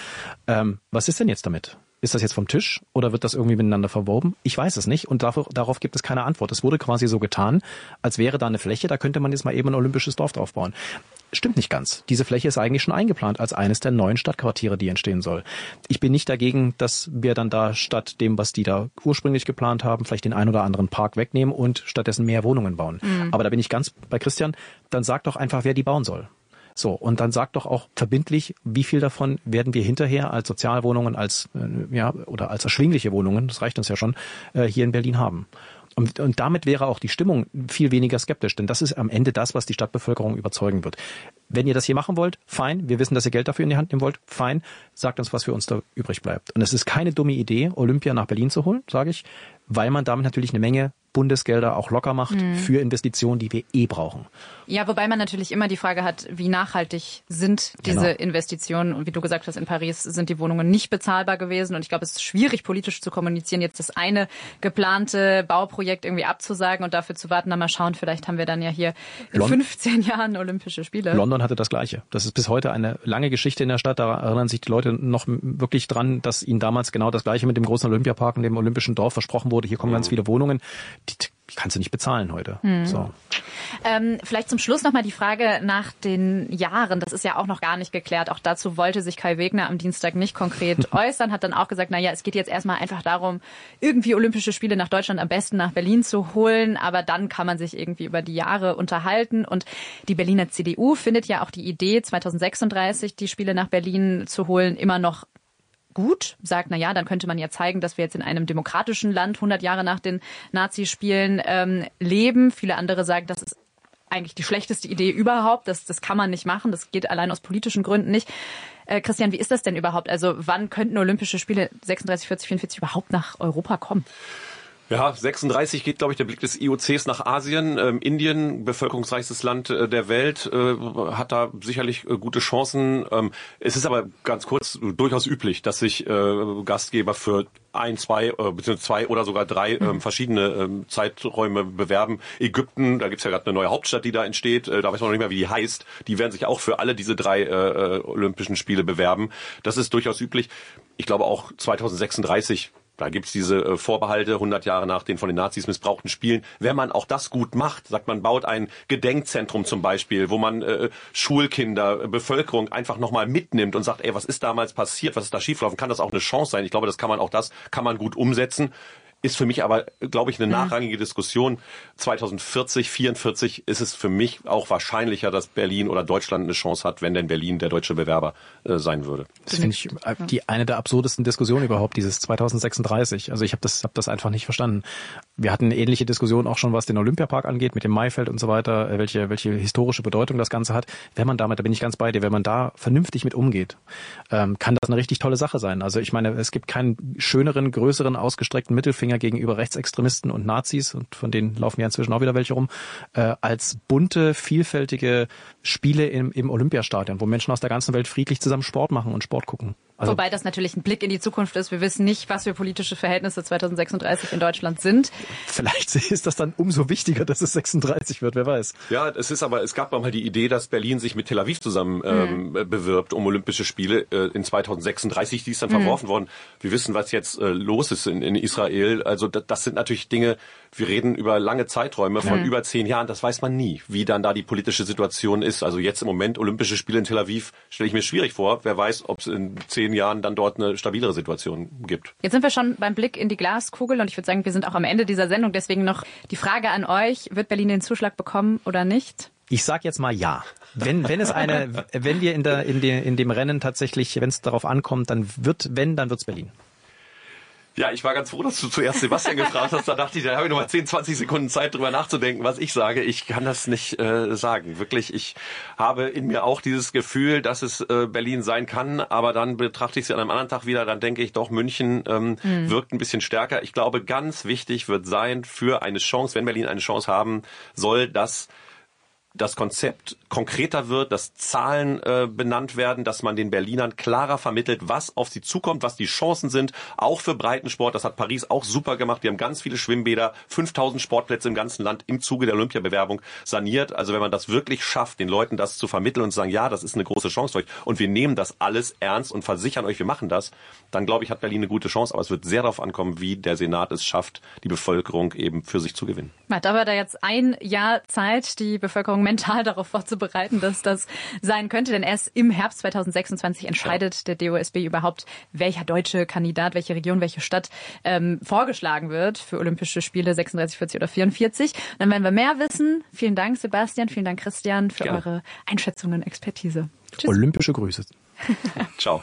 Was ist denn jetzt damit? Ist das jetzt vom Tisch oder wird das irgendwie miteinander verwoben? Ich weiß es nicht und darauf gibt es keine Antwort. Es wurde quasi so getan, als wäre da eine Fläche, da könnte man jetzt mal eben ein olympisches Dorf draufbauen. Stimmt nicht ganz. Diese Fläche ist eigentlich schon eingeplant als eines der neuen Stadtquartiere, die entstehen soll. Ich bin nicht dagegen, dass wir dann da statt dem, was die da ursprünglich geplant haben, vielleicht den ein oder anderen Park wegnehmen und stattdessen mehr Wohnungen bauen. Aber da bin ich ganz bei Christian. Dann sag doch einfach, wer die bauen soll. So, und dann sagt doch auch verbindlich, wie viel davon werden wir hinterher als Sozialwohnungen, als oder als erschwingliche Wohnungen, das reicht uns ja schon, hier in Berlin haben. Und damit wäre auch die Stimmung viel weniger skeptisch, denn das ist am Ende das, was die Stadtbevölkerung überzeugen wird. Wenn ihr das hier machen wollt, fein. Wir wissen, dass ihr Geld dafür in die Hand nehmen wollt, fein. Sagt uns, was für uns da übrig bleibt. Und es ist keine dumme Idee, Olympia nach Berlin zu holen, sage ich, weil man damit natürlich eine Menge Bundesgelder auch locker macht für Investitionen, die wir brauchen. Ja, wobei man natürlich immer die Frage hat, wie nachhaltig sind diese Investitionen? Und wie du gesagt hast, in Paris sind die Wohnungen nicht bezahlbar gewesen. Und ich glaube, es ist schwierig, politisch zu kommunizieren, jetzt das eine geplante Bauprojekt irgendwie abzusagen und dafür zu warten. Na, mal schauen, vielleicht haben wir dann ja hier in 15 Jahren Olympische Spiele. London hatte das Gleiche. Das ist bis heute eine lange Geschichte in der Stadt. Da erinnern sich die Leute noch wirklich dran, dass ihnen damals genau das Gleiche mit dem großen Olympiapark und dem Olympischen Dorf versprochen wurde. Hier kommen ganz viele Wohnungen. Die kannst du nicht bezahlen heute. So. Vielleicht zum Schluss nochmal die Frage nach den Jahren. Das ist ja auch noch gar nicht geklärt. Auch dazu wollte sich Kai Wegner am Dienstag nicht konkret äußern, hat dann auch gesagt, naja, es geht jetzt erstmal einfach darum, irgendwie Olympische Spiele nach Deutschland, am besten nach Berlin zu holen. Aber dann kann man sich irgendwie über die Jahre unterhalten. Und die Berliner CDU findet ja auch die Idee, 2036 die Spiele nach Berlin zu holen, immer noch gut, sagt, na ja, dann könnte man ja zeigen, dass wir jetzt in einem demokratischen Land 100 Jahre nach den Nazispielen leben. Viele andere sagen, das ist eigentlich die schlechteste Idee überhaupt. Das kann man nicht machen. Das geht allein aus politischen Gründen nicht. Christian, wie ist das denn überhaupt? Also wann könnten Olympische Spiele 36, 40, 44 überhaupt nach Europa kommen? Ja, 36 geht, glaube ich, der Blick des IOCs nach Asien. Indien, bevölkerungsreichstes Land der Welt, hat da sicherlich gute Chancen. Es ist aber ganz kurz durchaus üblich, dass sich Gastgeber für 1, 2, beziehungsweise 2 oder sogar 3 verschiedene Zeiträume bewerben. Ägypten, da gibt's ja gerade eine neue Hauptstadt, die da entsteht. Da weiß man noch nicht mehr, wie die heißt. Die werden sich auch für alle diese 3 Olympischen Spiele bewerben. Das ist durchaus üblich. Ich glaube auch 2036. Da gibt's diese Vorbehalte, 100 Jahre nach den von den Nazis missbrauchten Spielen. Wenn man auch das gut macht, sagt man, baut ein Gedenkzentrum zum Beispiel, wo man Schulkinder, Bevölkerung einfach nochmal mitnimmt und sagt, ey, was ist damals passiert, was ist da schiefgelaufen, kann das auch eine Chance sein? Ich glaube, das kann man gut umsetzen. Ist für mich aber, glaube ich, eine nachrangige Diskussion. 2040, 44 ist es für mich auch wahrscheinlicher, dass Berlin oder Deutschland eine Chance hat, wenn denn Berlin der deutsche Bewerber sein würde. Das finde ich eine der absurdesten Diskussionen überhaupt, dieses 2036. Also ich habe das einfach nicht verstanden. Wir hatten eine ähnliche Diskussion auch schon, was den Olympiapark angeht, mit dem Maifeld und so weiter, welche historische Bedeutung das Ganze hat. Wenn man damit, da bin ich ganz bei dir, wenn man da vernünftig mit umgeht, kann das eine richtig tolle Sache sein. Also ich meine, es gibt keinen schöneren, größeren, ausgestreckten Mittelfinger gegenüber Rechtsextremisten und Nazis, und von denen laufen ja inzwischen auch wieder welche rum, als bunte, vielfältige Spiele im Olympiastadion, wo Menschen aus der ganzen Welt friedlich zusammen Sport machen und Sport gucken. Also, wobei das natürlich ein Blick in die Zukunft ist. Wir wissen nicht, was für politische Verhältnisse 2036 in Deutschland sind. Vielleicht ist das dann umso wichtiger, dass es 36 wird, wer weiß. Ja, es gab mal die Idee, dass Berlin sich mit Tel Aviv zusammen bewirbt um Olympische Spiele in 2036. Die ist dann verworfen worden. Wir wissen, was jetzt los ist in Israel. Also das sind natürlich Dinge, wir reden über lange Zeiträume von über 10 Jahren. Das weiß man nie, wie dann da die politische Situation ist. Also jetzt im Moment Olympische Spiele in Tel Aviv stelle ich mir schwierig vor. Wer weiß, ob es in 10 Jahren dann dort eine stabilere Situation gibt. Jetzt sind wir schon beim Blick in die Glaskugel und ich würde sagen, wir sind auch am Ende dieser Sendung. Deswegen noch die Frage an euch, wird Berlin den Zuschlag bekommen oder nicht? Ich sag jetzt mal ja. Wenn wir in dem Rennen tatsächlich, wenn es darauf ankommt, dann wird's Berlin. Ja, ich war ganz froh, dass du zuerst Sebastian gefragt hast. Da dachte ich, da habe ich noch mal 10, 20 Sekunden Zeit, drüber nachzudenken, was ich sage. Ich kann das nicht sagen. Wirklich, ich habe in mir auch dieses Gefühl, dass es Berlin sein kann. Aber dann betrachte ich sie an einem anderen Tag wieder. Dann denke ich doch, München wirkt ein bisschen stärker. Ich glaube, ganz wichtig wird sein für eine Chance, wenn Berlin eine Chance haben soll, dass das Konzept konkreter wird, dass Zahlen benannt werden, dass man den Berlinern klarer vermittelt, was auf sie zukommt, was die Chancen sind, auch für Breitensport. Das hat Paris auch super gemacht. Die haben ganz viele Schwimmbäder, 5000 Sportplätze im ganzen Land im Zuge der Olympiabewerbung saniert. Also wenn man das wirklich schafft, den Leuten das zu vermitteln und zu sagen, ja, das ist eine große Chance für euch und wir nehmen das alles ernst und versichern euch, wir machen das, dann glaube ich, hat Berlin eine gute Chance. Aber es wird sehr darauf ankommen, wie der Senat es schafft, die Bevölkerung eben für sich zu gewinnen. Da war da jetzt ein Jahr Zeit, die Bevölkerung mental darauf vorzubereiten, dass das sein könnte. Denn erst im Herbst 2026 entscheidet der DOSB überhaupt, welcher deutsche Kandidat, welche Region, welche Stadt vorgeschlagen wird für Olympische Spiele 36, 40 oder 44. Dann werden wir mehr wissen. Vielen Dank, Sebastian. Vielen Dank, Christian, für eure Einschätzungen und Expertise. Tschüss. Olympische Grüße. Ciao.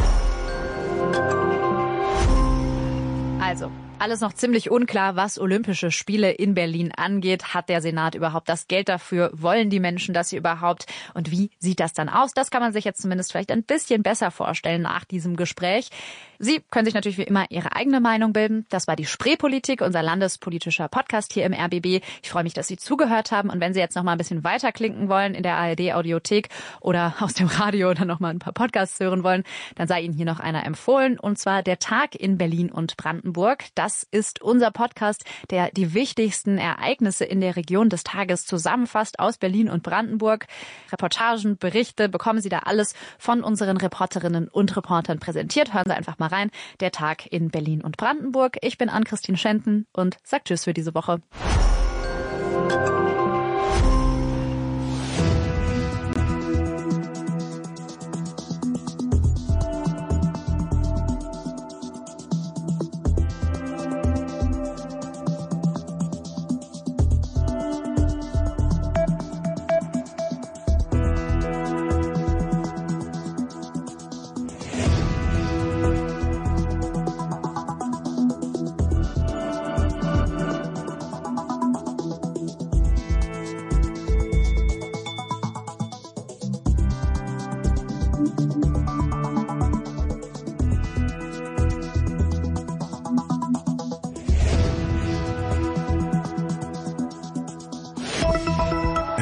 Also, alles noch ziemlich unklar, was Olympische Spiele in Berlin angeht. Hat der Senat überhaupt das Geld dafür? Wollen die Menschen das überhaupt? Und wie sieht das dann aus? Das kann man sich jetzt zumindest vielleicht ein bisschen besser vorstellen nach diesem Gespräch. Sie können sich natürlich wie immer Ihre eigene Meinung bilden. Das war die Spreepolitik, unser landespolitischer Podcast hier im RBB. Ich freue mich, dass Sie zugehört haben. Und wenn Sie jetzt noch mal ein bisschen weiter klinken wollen in der ARD-Audiothek oder aus dem Radio oder noch mal ein paar Podcasts hören wollen, dann sei Ihnen hier noch einer empfohlen. Und zwar der Tag in Berlin und Brandenburg. Das ist unser Podcast, der die wichtigsten Ereignisse in der Region des Tages zusammenfasst aus Berlin und Brandenburg. Reportagen, Berichte bekommen Sie da alles von unseren Reporterinnen und Reportern präsentiert. Hören Sie einfach mal rein. Der Tag in Berlin und Brandenburg. Ich bin Ann-Christine Schenten und sag Tschüss für diese Woche.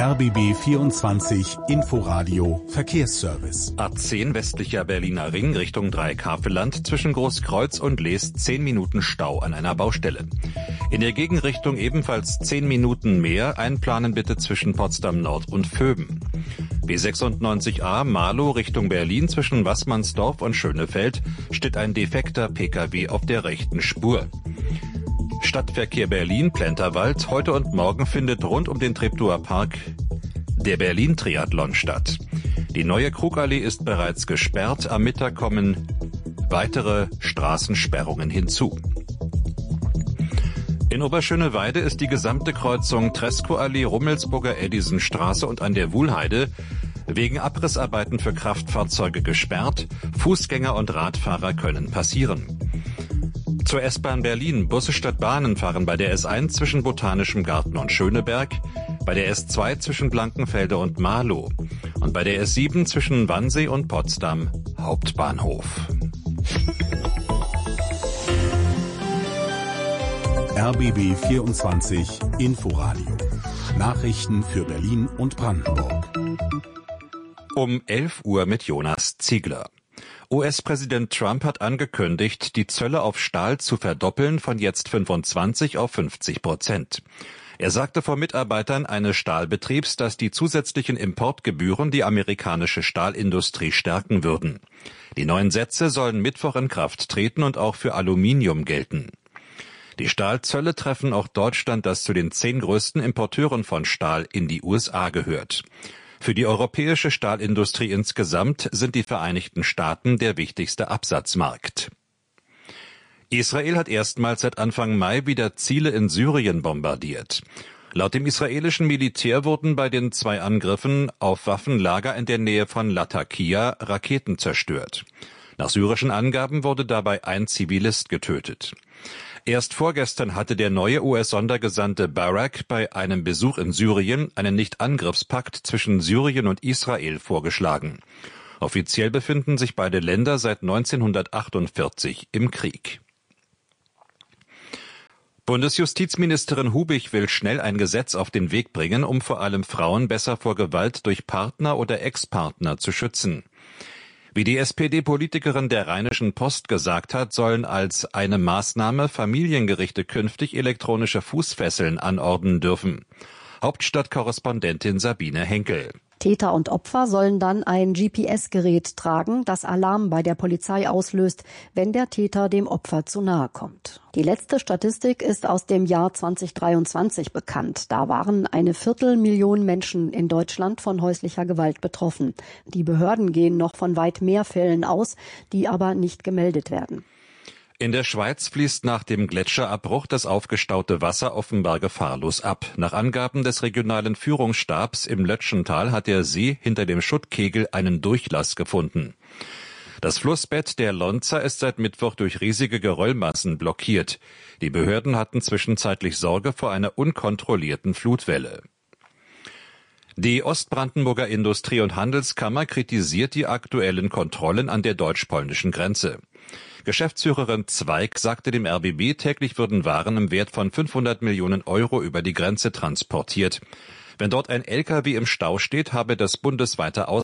RBB 24 Inforadio Verkehrsservice. A10 westlicher Berliner Ring Richtung Dreieck-Havelland zwischen Großkreuz und Lees 10 Minuten Stau an einer Baustelle. In der Gegenrichtung ebenfalls 10 Minuten mehr, einplanen bitte zwischen Potsdam Nord und Vöben. B96a Marlow Richtung Berlin zwischen Waßmannsdorf und Schönefeld steht ein defekter Pkw auf der rechten Spur. Stadtverkehr Berlin, Plenterwald. Heute und morgen findet rund um den Treptower Park der Berlin-Triathlon statt. Die neue Krugallee ist bereits gesperrt. Am Mittag kommen weitere Straßensperrungen hinzu. In Oberschöneweide ist die gesamte Kreuzung Treskoallee, Rummelsburger Edisonstraße und an der Wuhlheide wegen Abrissarbeiten für Kraftfahrzeuge gesperrt. Fußgänger und Radfahrer können passieren. Zur S-Bahn Berlin. Busse statt Bahnen fahren bei der S1 zwischen Botanischem Garten und Schöneberg, bei der S2 zwischen Blankenfelde und Marlow und bei der S7 zwischen Wannsee und Potsdam Hauptbahnhof. RBB 24 Inforadio. Nachrichten für Berlin und Brandenburg. Um 11 Uhr mit Jonas Ziegler. US-Präsident Trump hat angekündigt, die Zölle auf Stahl zu verdoppeln von jetzt 25 auf 50%. Er sagte vor Mitarbeitern eines Stahlbetriebs, dass die zusätzlichen Importgebühren die amerikanische Stahlindustrie stärken würden. Die neuen Sätze sollen Mittwoch in Kraft treten und auch für Aluminium gelten. Die Stahlzölle treffen auch Deutschland, das zu den 10 größten Importeuren von Stahl in die USA gehört. Für die europäische Stahlindustrie insgesamt sind die Vereinigten Staaten der wichtigste Absatzmarkt. Israel hat erstmals seit Anfang Mai wieder Ziele in Syrien bombardiert. Laut dem israelischen Militär wurden bei den 2 Angriffen auf Waffenlager in der Nähe von Latakia Raketen zerstört. Nach syrischen Angaben wurde dabei ein Zivilist getötet. Erst vorgestern hatte der neue US-Sondergesandte Barak bei einem Besuch in Syrien einen Nicht-Angriffspakt zwischen Syrien und Israel vorgeschlagen. Offiziell befinden sich beide Länder seit 1948 im Krieg. Bundesjustizministerin Hubig will schnell ein Gesetz auf den Weg bringen, um vor allem Frauen besser vor Gewalt durch Partner oder Ex-Partner zu schützen. Wie die SPD-Politikerin der Rheinischen Post gesagt hat, sollen als eine Maßnahme Familiengerichte künftig elektronische Fußfesseln anordnen dürfen. Hauptstadtkorrespondentin Sabine Henkel. Täter und Opfer sollen dann ein GPS-Gerät tragen, das Alarm bei der Polizei auslöst, wenn der Täter dem Opfer zu nahe kommt. Die letzte Statistik ist aus dem Jahr 2023 bekannt. Da waren 250.000 Menschen in Deutschland von häuslicher Gewalt betroffen. Die Behörden gehen noch von weit mehr Fällen aus, die aber nicht gemeldet werden. In der Schweiz fließt nach dem Gletscherabbruch das aufgestaute Wasser offenbar gefahrlos ab. Nach Angaben des regionalen Führungsstabs im Lötschental hat der See hinter dem Schuttkegel einen Durchlass gefunden. Das Flussbett der Lonza ist seit Mittwoch durch riesige Geröllmassen blockiert. Die Behörden hatten zwischenzeitlich Sorge vor einer unkontrollierten Flutwelle. Die Ostbrandenburger Industrie- und Handelskammer kritisiert die aktuellen Kontrollen an der deutsch-polnischen Grenze. Geschäftsführerin Zweig sagte dem RBB, täglich würden Waren im Wert von 500 Millionen Euro über die Grenze transportiert. Wenn dort ein LKW im Stau steht, habe das bundesweite